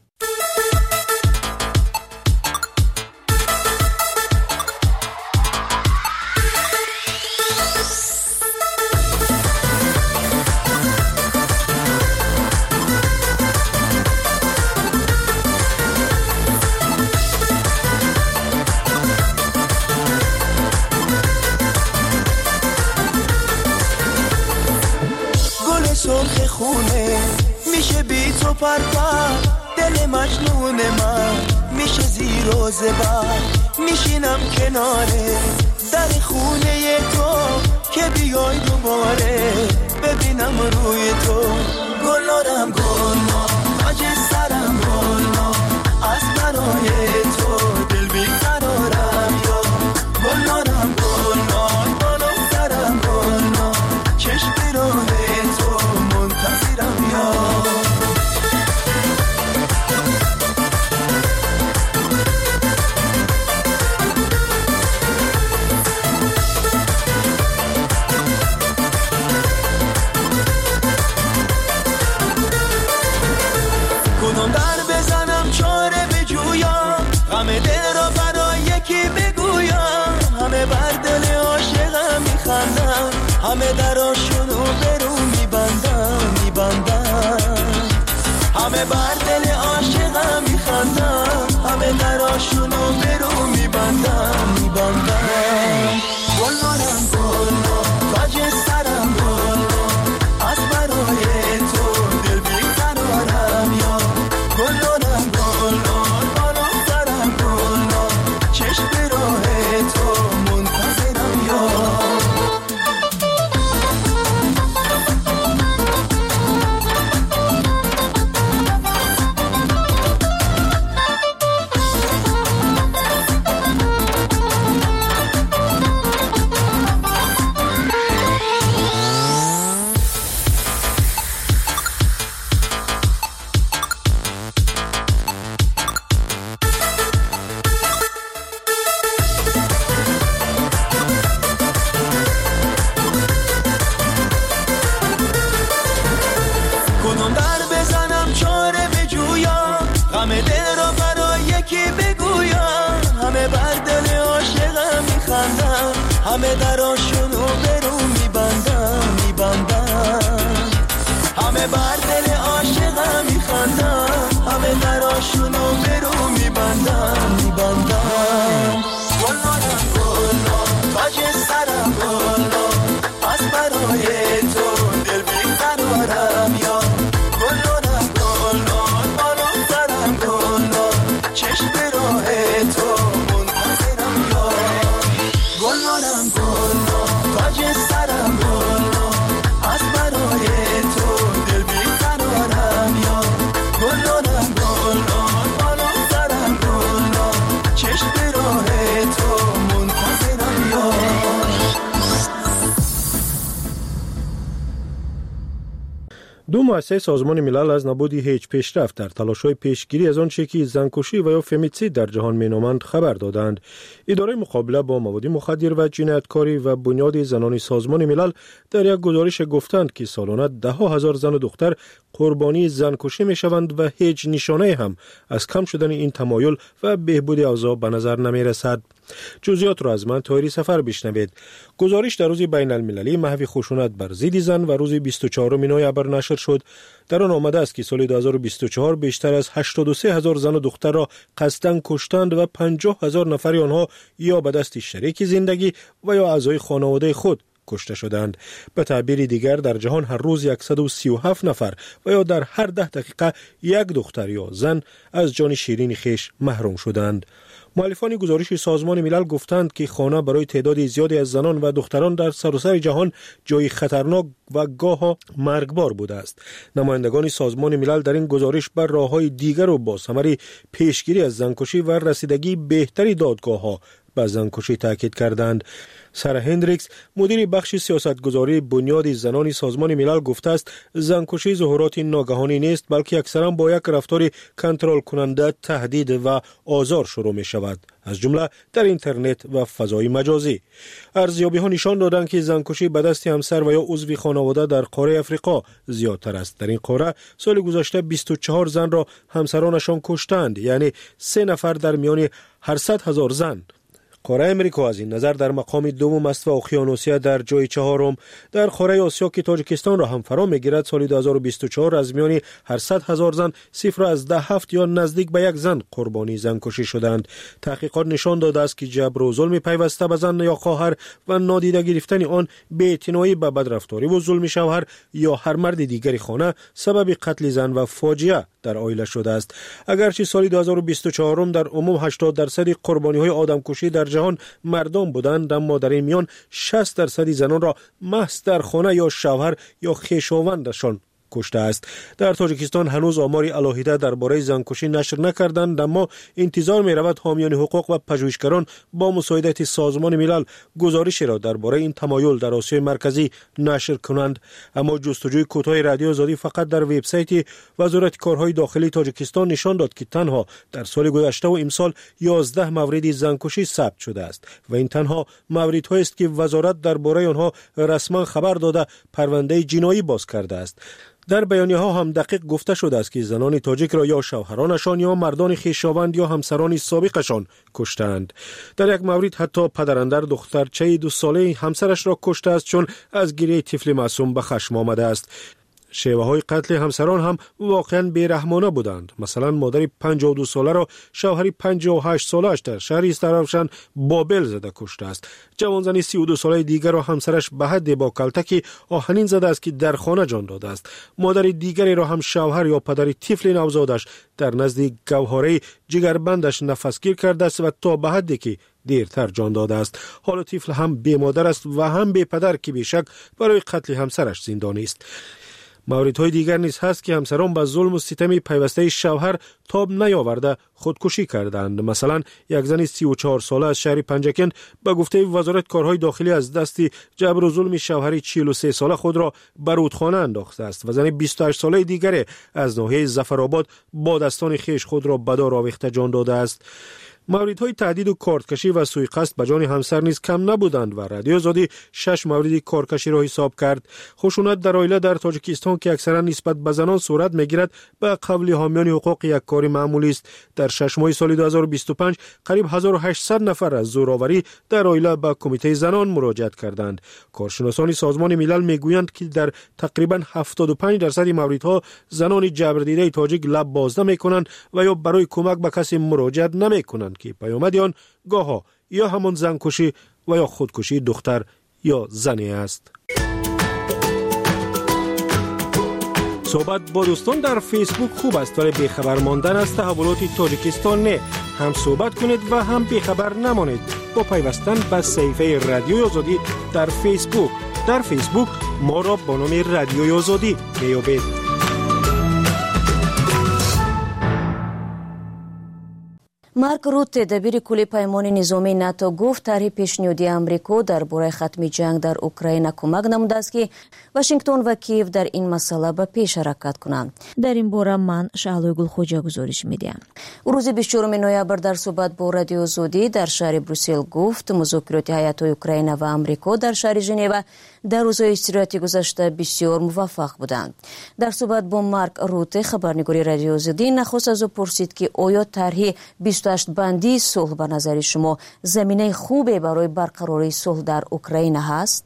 سرخ خونه میشه بی تو پرپر، دل مجنون من میشه زیر و زبر، میشینم کناره در خونه تو که بیای دوباره ببینم روی تو. گلارم گلنا تاج سرم گلنا از برای تو دل بیقرارم یا گلارم گلنا بالا سرم گلنا چشم راه تو منتظرم یا کدوم در بزنم چاره بجویم، غم دل را برای یکی بگویم، همه بر دل عاشقم میخندم، همه دراشونو برو میبندم، همه بر دل عاشقم میخندم همه دراشونو برو میبندم گلنارم گلنار تاج سرم گلنار از برای تو دل بیقرارم یا گلنارم گلنار بالا سرم گلنار چشم به راه تو منتظرم یا همه دراشونو برو میبندم همه بر دل عاشقم میخندم همه دراشونو برو میبندم گلنارم گلنار تاج سرم گلنار از برای تو دل بیقرارم یا گلنارم گلنار بالا سرم گلنار چشم به راه تو منتظرم یا گلنارم گلنار تاج سرم گلنار از برای تو دل بیقرارم یا گلنارم گلنار بالا سرم گلنار چشم به راه تو منتظرم یا دو مؤسسه سازمان ملل از نبود هیچ پیشرفت در تلاش‌های پیشگیری از آنچه که زنکشی و یا فمیتسید در جهان مینامند خبر دادند. اداره مقابله با مواد مخدر و جنایتکاری و بنیاد زنان سازمان ملل در یک گزارش گفتند که سالانه 10,000 زن و دختر قربانی زنکشی میشوند و هیچ نشانه هم از کم شدن این تمایل و بهبود اوضاع به نظر نمیرسد. جزئیات را از من طاهری سفر بشنوید. گزارش در روز بین المللی محو خشونت بر ضد زن و روز 24 نوامبر نشر شد. در آن آمده است که سال 2024 بیشتر از 83,000 زن و دختر را قصداً کشتند و 50,000 نفر آنها یا به دست شریک زندگی و یا اعضای خانواده خود کشته شدند. به تعبیر دیگر در جهان هر روز 137 نفر و یا در هر 10 دقیقه یک دختر یا زن از جان شیرین خویش محروم شدند. مؤلفان گزارش سازمان ملل گفتند که خانه برای تعداد زیادی از زنان و دختران در سراسر جهان جای خطرناک و گاه مرگبار بوده است. نمایندگان سازمان ملل در این گزارش بر راه‌های دیگر و با ثمر پیشگیری از زنکشی و رسیدگی بهتری دادگاه‌ها به زنکشی تاکید کردند. سارا هندریکس مدیر بخش سیاستگذاری بنیاد زنان سازمان ملل گفته است زنکشی ظهورات ناگهانی نیست بلکه اکثرا با یک رفتار کنترل کننده تهدید و آزار شروع می شود، از جمله در اینترنت و فضای مجازی. ارزیابی ها نشان دادند که زنکشی به دست همسر و یا عضو خانواده در قاره افریقا زیادتر است. در این قاره سال گذشته 24 زن را همسرانشان کشتند، یعنی 3 نفر در میان هر 100,000 زن. قاره امریکا از این نظر در مقام دوم است و اقیانوسیه در جای چهارم. در قاره آسیا که تاجیکستان را هم فرا میگیرد سال 2024 از میان هر 100,000 زن صفر از 17 یا نزدیک به یک زن قربانی زنکشی شدند. تحقیقات نشان داده است که جبر و ظلم پیوسته به زن یا خواهر و نادیده گرفتن آن بی‌اعتنایی به بدرفتاری و ظلم شوهر یا هر مرد دیگری خانه سبب قتل زن و فاجعه در عائله شده است. اگرچه سال 2024 در عموم 80% قربانی‌های آدمکشی در جهان مردان بودند، اما در این میان 60% زنان را محض در خانه یا شوهر یا خویشاوندشان کشته است. در تاجیکستان هنوز آماری علاهیده درباره زنکشی نشر نکردند، اما انتظار می رود حامیان حقوق و پژوهشگران با مساعدت سازمان ملل گزارشی را درباره این تمایل در آسیای مرکزی نشر کنند. اما جستجوی کوتاه رادیو آزادی فقط در وبسایت وزارت کارهای داخلی تاجیکستان نشان داد که تنها در سال گذشته و امسال 11 مورد زنکشی ثبت شده است و این تنها موردهایی است که وزارت درباره آنها رسما خبر داده پرونده جنایی باز کرده است. در بیانیه ها هم دقیق گفته شده است که زنان تاجیک را یا شوهرانشان یا مردان خویشاوند یا همسران سابقشان کشتند. در یک مورد حتی پدراندر دخترچه 2 ساله همسرش را کشته است چون از گریه طفل معصوم به خشم آمده است. شیوه های قتل همسران هم واقعا بیرحمانه بودند. مثلا مادر 52 ساله را شوهر 58 سالش در شهر استرافشان بابل زده کشته است. جوانزن 32 ساله دیگر را همسرش به حد با کلتکی آهنین زده است که در خانه جان داده است. مادر دیگری را هم شوهر یا پدر طفل نوزادش در نزد گوهره جگربندش نفسگیر کرده است و تا به حدی که دیرتر جان داده است. حال طفل هم بی مادر است و هم بی پدر که بیشک برای قتل همسرش زندانی است. موردهای دیگر نیز هست که همسران به ظلم و ستم پیوسته شوهر تاب نیاورده خودکشی کردند. مثلا یک زن 34 ساله از شهر پنجکند به گفته وزارت کارهای داخلی از دست جبر و ظلم شوهر 43 ساله خود را به رودخانه انداخته است و زن 28 ساله دیگر از ناحیه ظفرآباد با دستان خویش خود را به دار آویخته جان داده است. موردهای تهدید و کارتکشی و سوءقصد به جان همسر نیز کم نبودند و رادیو آزادی 6 مورد کارکشی را حساب کرد. خشونت در عائله در تاجیکستان که اکثرا نسبت به زنان صورت میگیرد به قول حامیان حقوق یک کار معمولی است. در 6 ماه سال 2025 قریب 1800 نفر از زورآوری در عائله به کمیته زنان مراجعت کردند. کارشناسان سازمان ملل میگویند که در تقریبا 75% موردها زنان جبر دیده تاجیک لب باز نمیکنند و یا برای کمک به کسی مراجعت نمیکنند که پیامد آن گاها یا همان زنکشی و یا خودکشی دختر یا زنی است. صحبت با دوستان در فیسبوک خوب است ولی بیخبر ماندن از تحولات تاجیکستان نه. هم صحبت کنید و هم بیخبر نمانید با پیوستن به صفحه رادیو آزادی در فیسبوک. در فیسبوک ما را با نام رادیو آزادی میابید. марк рутте дабири кули паймони низомии нато гуфт тарҳи пешниҳодии амрико дар бораи хатми ҷанг дар украина кӯмак намудааст ки вашингтон ва киев дар ин масъала ба пеш ҳаракат кунанд. дар ин бора ман шаҳлои гулхоҷа гузориш медиҳам. рӯзи 24 ноябр дар суҳбат бо радиои озодӣ дар шаҳри брюссел гуфт музокироти ҳайатҳои украина ва амрико дар шаҳри женева дар рӯзҳои истироҳати гузашта бисёр муваффақ буданд. дар суҳбат бо марк рутте хабарнигори радиои озодӣ нахост аз ӯ пурсид ки оё тарҳи 28 бандии сулҳ ба назари шумо заминаи хубе барои барқарории сулҳ дар украина ҳаст?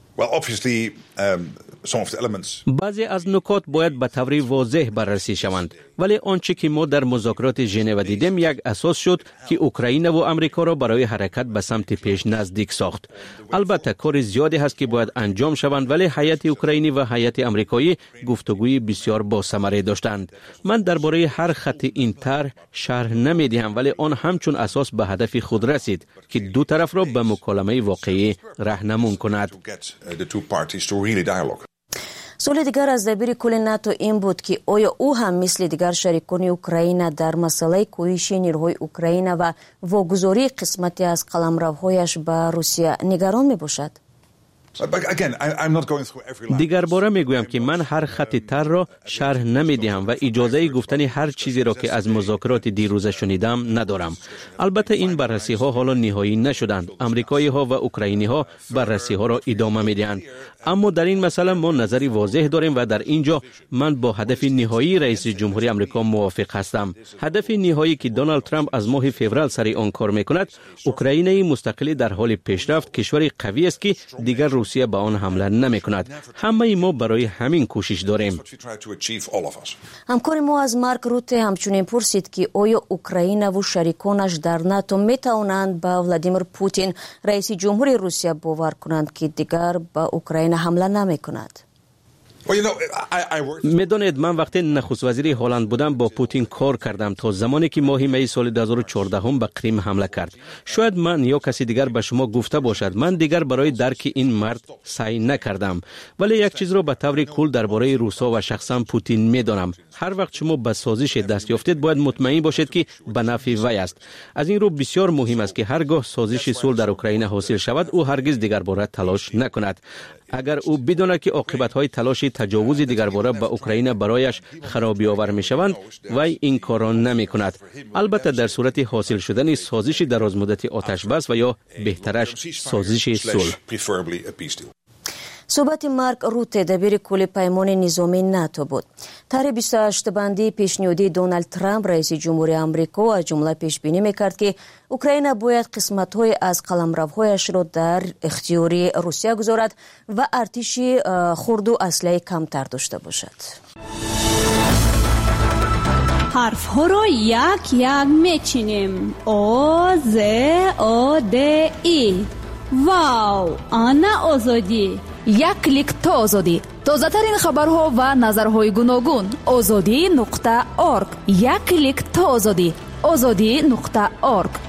баъзе аз нукот бояд ба таври возеҳ баррасӣ шаванд, вале онче ки мо дар музокироти женева дидем як асос шуд ки украинаву амрикоро барои ҳаракат ба самти пеш наздик сохт. албатта кори зиёде ҳаст ки бояд анҷом шаванд, вале ҳайати украинӣ ва ҳайати амрикоӣ гуфтугӯи бисёр босамаре доштанд. ман дар бораи ҳар хати ин тарҳ шарҳ намедиҳам, вале он ҳамчун асос ба ҳадафи худ расид ки ду тарафро ба муколамаи воқеӣ раҳнамун кунад. суоли дигар аз дабири кули нато ин буд ки оё ӯ ҳам мисли дигар шарикони украина дар масъалаи кӯҳиши нирӯҳои украина ва вогузории қисмате аз қаламравҳояш ба русия нигарон мебошад? дигар бора мегӯям ки ман ҳар хати тарро шарҳ намедиҳам ва иҷозаи гуфтани ҳар чизеро ки аз музокироти дирӯза шунидам надорам. албатта ин баррасиҳо ҳоло ниҳоӣ нашуданд. амрикоиҳо ва украиниҳо баррасиҳоро идома медиҳанд. аммо дар ин масъала мо назари возеҳ дорем ва дар ин ҷо ман бо ҳадафи ниҳоии раиси ҷумҳурии амрико мувофиқ ҳастам. ҳадафи ниҳоӣ ки Доналд Трамп аз моҳи феврал сари он кор мекунад, украинаи мустақилӣ дар ҳоли пешрафт кишвари қавӣ аст ки дигар русия ба он ҳамла намекунад. ҳамаи мо барои ҳамин кӯшиш дорем. ҳамкори мо аз марк рутте ҳамчунин пурсид ки оё украинаву шариконаш дар нато метавонанд ба Владимир Путин, раиси ҷумҳури Русия, бовар кунанд ки дигар ба Украина ҳамла намекунад. медонед ман вақте нахуст-вазири ҳоланд будам бо Путин кор кардам то замоне ки моҳи майи соли 2014 ба Крим ҳамла кард. шояд ман ё каси дигар ба шумо гуфта бошад, ман дигар барои дарки ин мард саъй накардам, вале як чизро ба таври кул дар бораи русо ва шахсан Путин медонам. ҳар вақт шумо ба созише даст ёфтед, бояд мутмаин бошед ки ба нафъи вай аст. аз ин рӯ бисёр муҳим аст ки ҳар гоҳ созиши сулҳ дар Украина ҳосил шавад, ӯ ҳаргиз дигарбора талош накунад. агар ӯ бидонад ки оқибатҳои талоши таҷовузи дигарбора ба Украина барояш харобиовар мешаванд, вай ин корро намекунад. албатта дар сурати ҳосил шудани созиши дарозмуддати оташбас ва ё беҳтараш созиши сулҳ. صحبت مرگ رو تدبیر کل پیمان نظامی ناتو بود. طرح 28 بندی پیشنهادی دونالد ترامپ رئیس جمهوری آمریکا از جمله پیش بینی میکرد که اوکراین باید قسمت‌های از قلمروهایش را در اختیار روسیه گذارد و ارتش خرد و اسلحه کمتر داشته باشد. حرف ها را یک یک میچینیم. او ز او د ای. واو، آنا آزادی. یک کلیک تا آزادی. تازه ترین خبرها و نظرهای گوناگون. آزادی.org. یک کلیک تا آزادی. آزادی.org.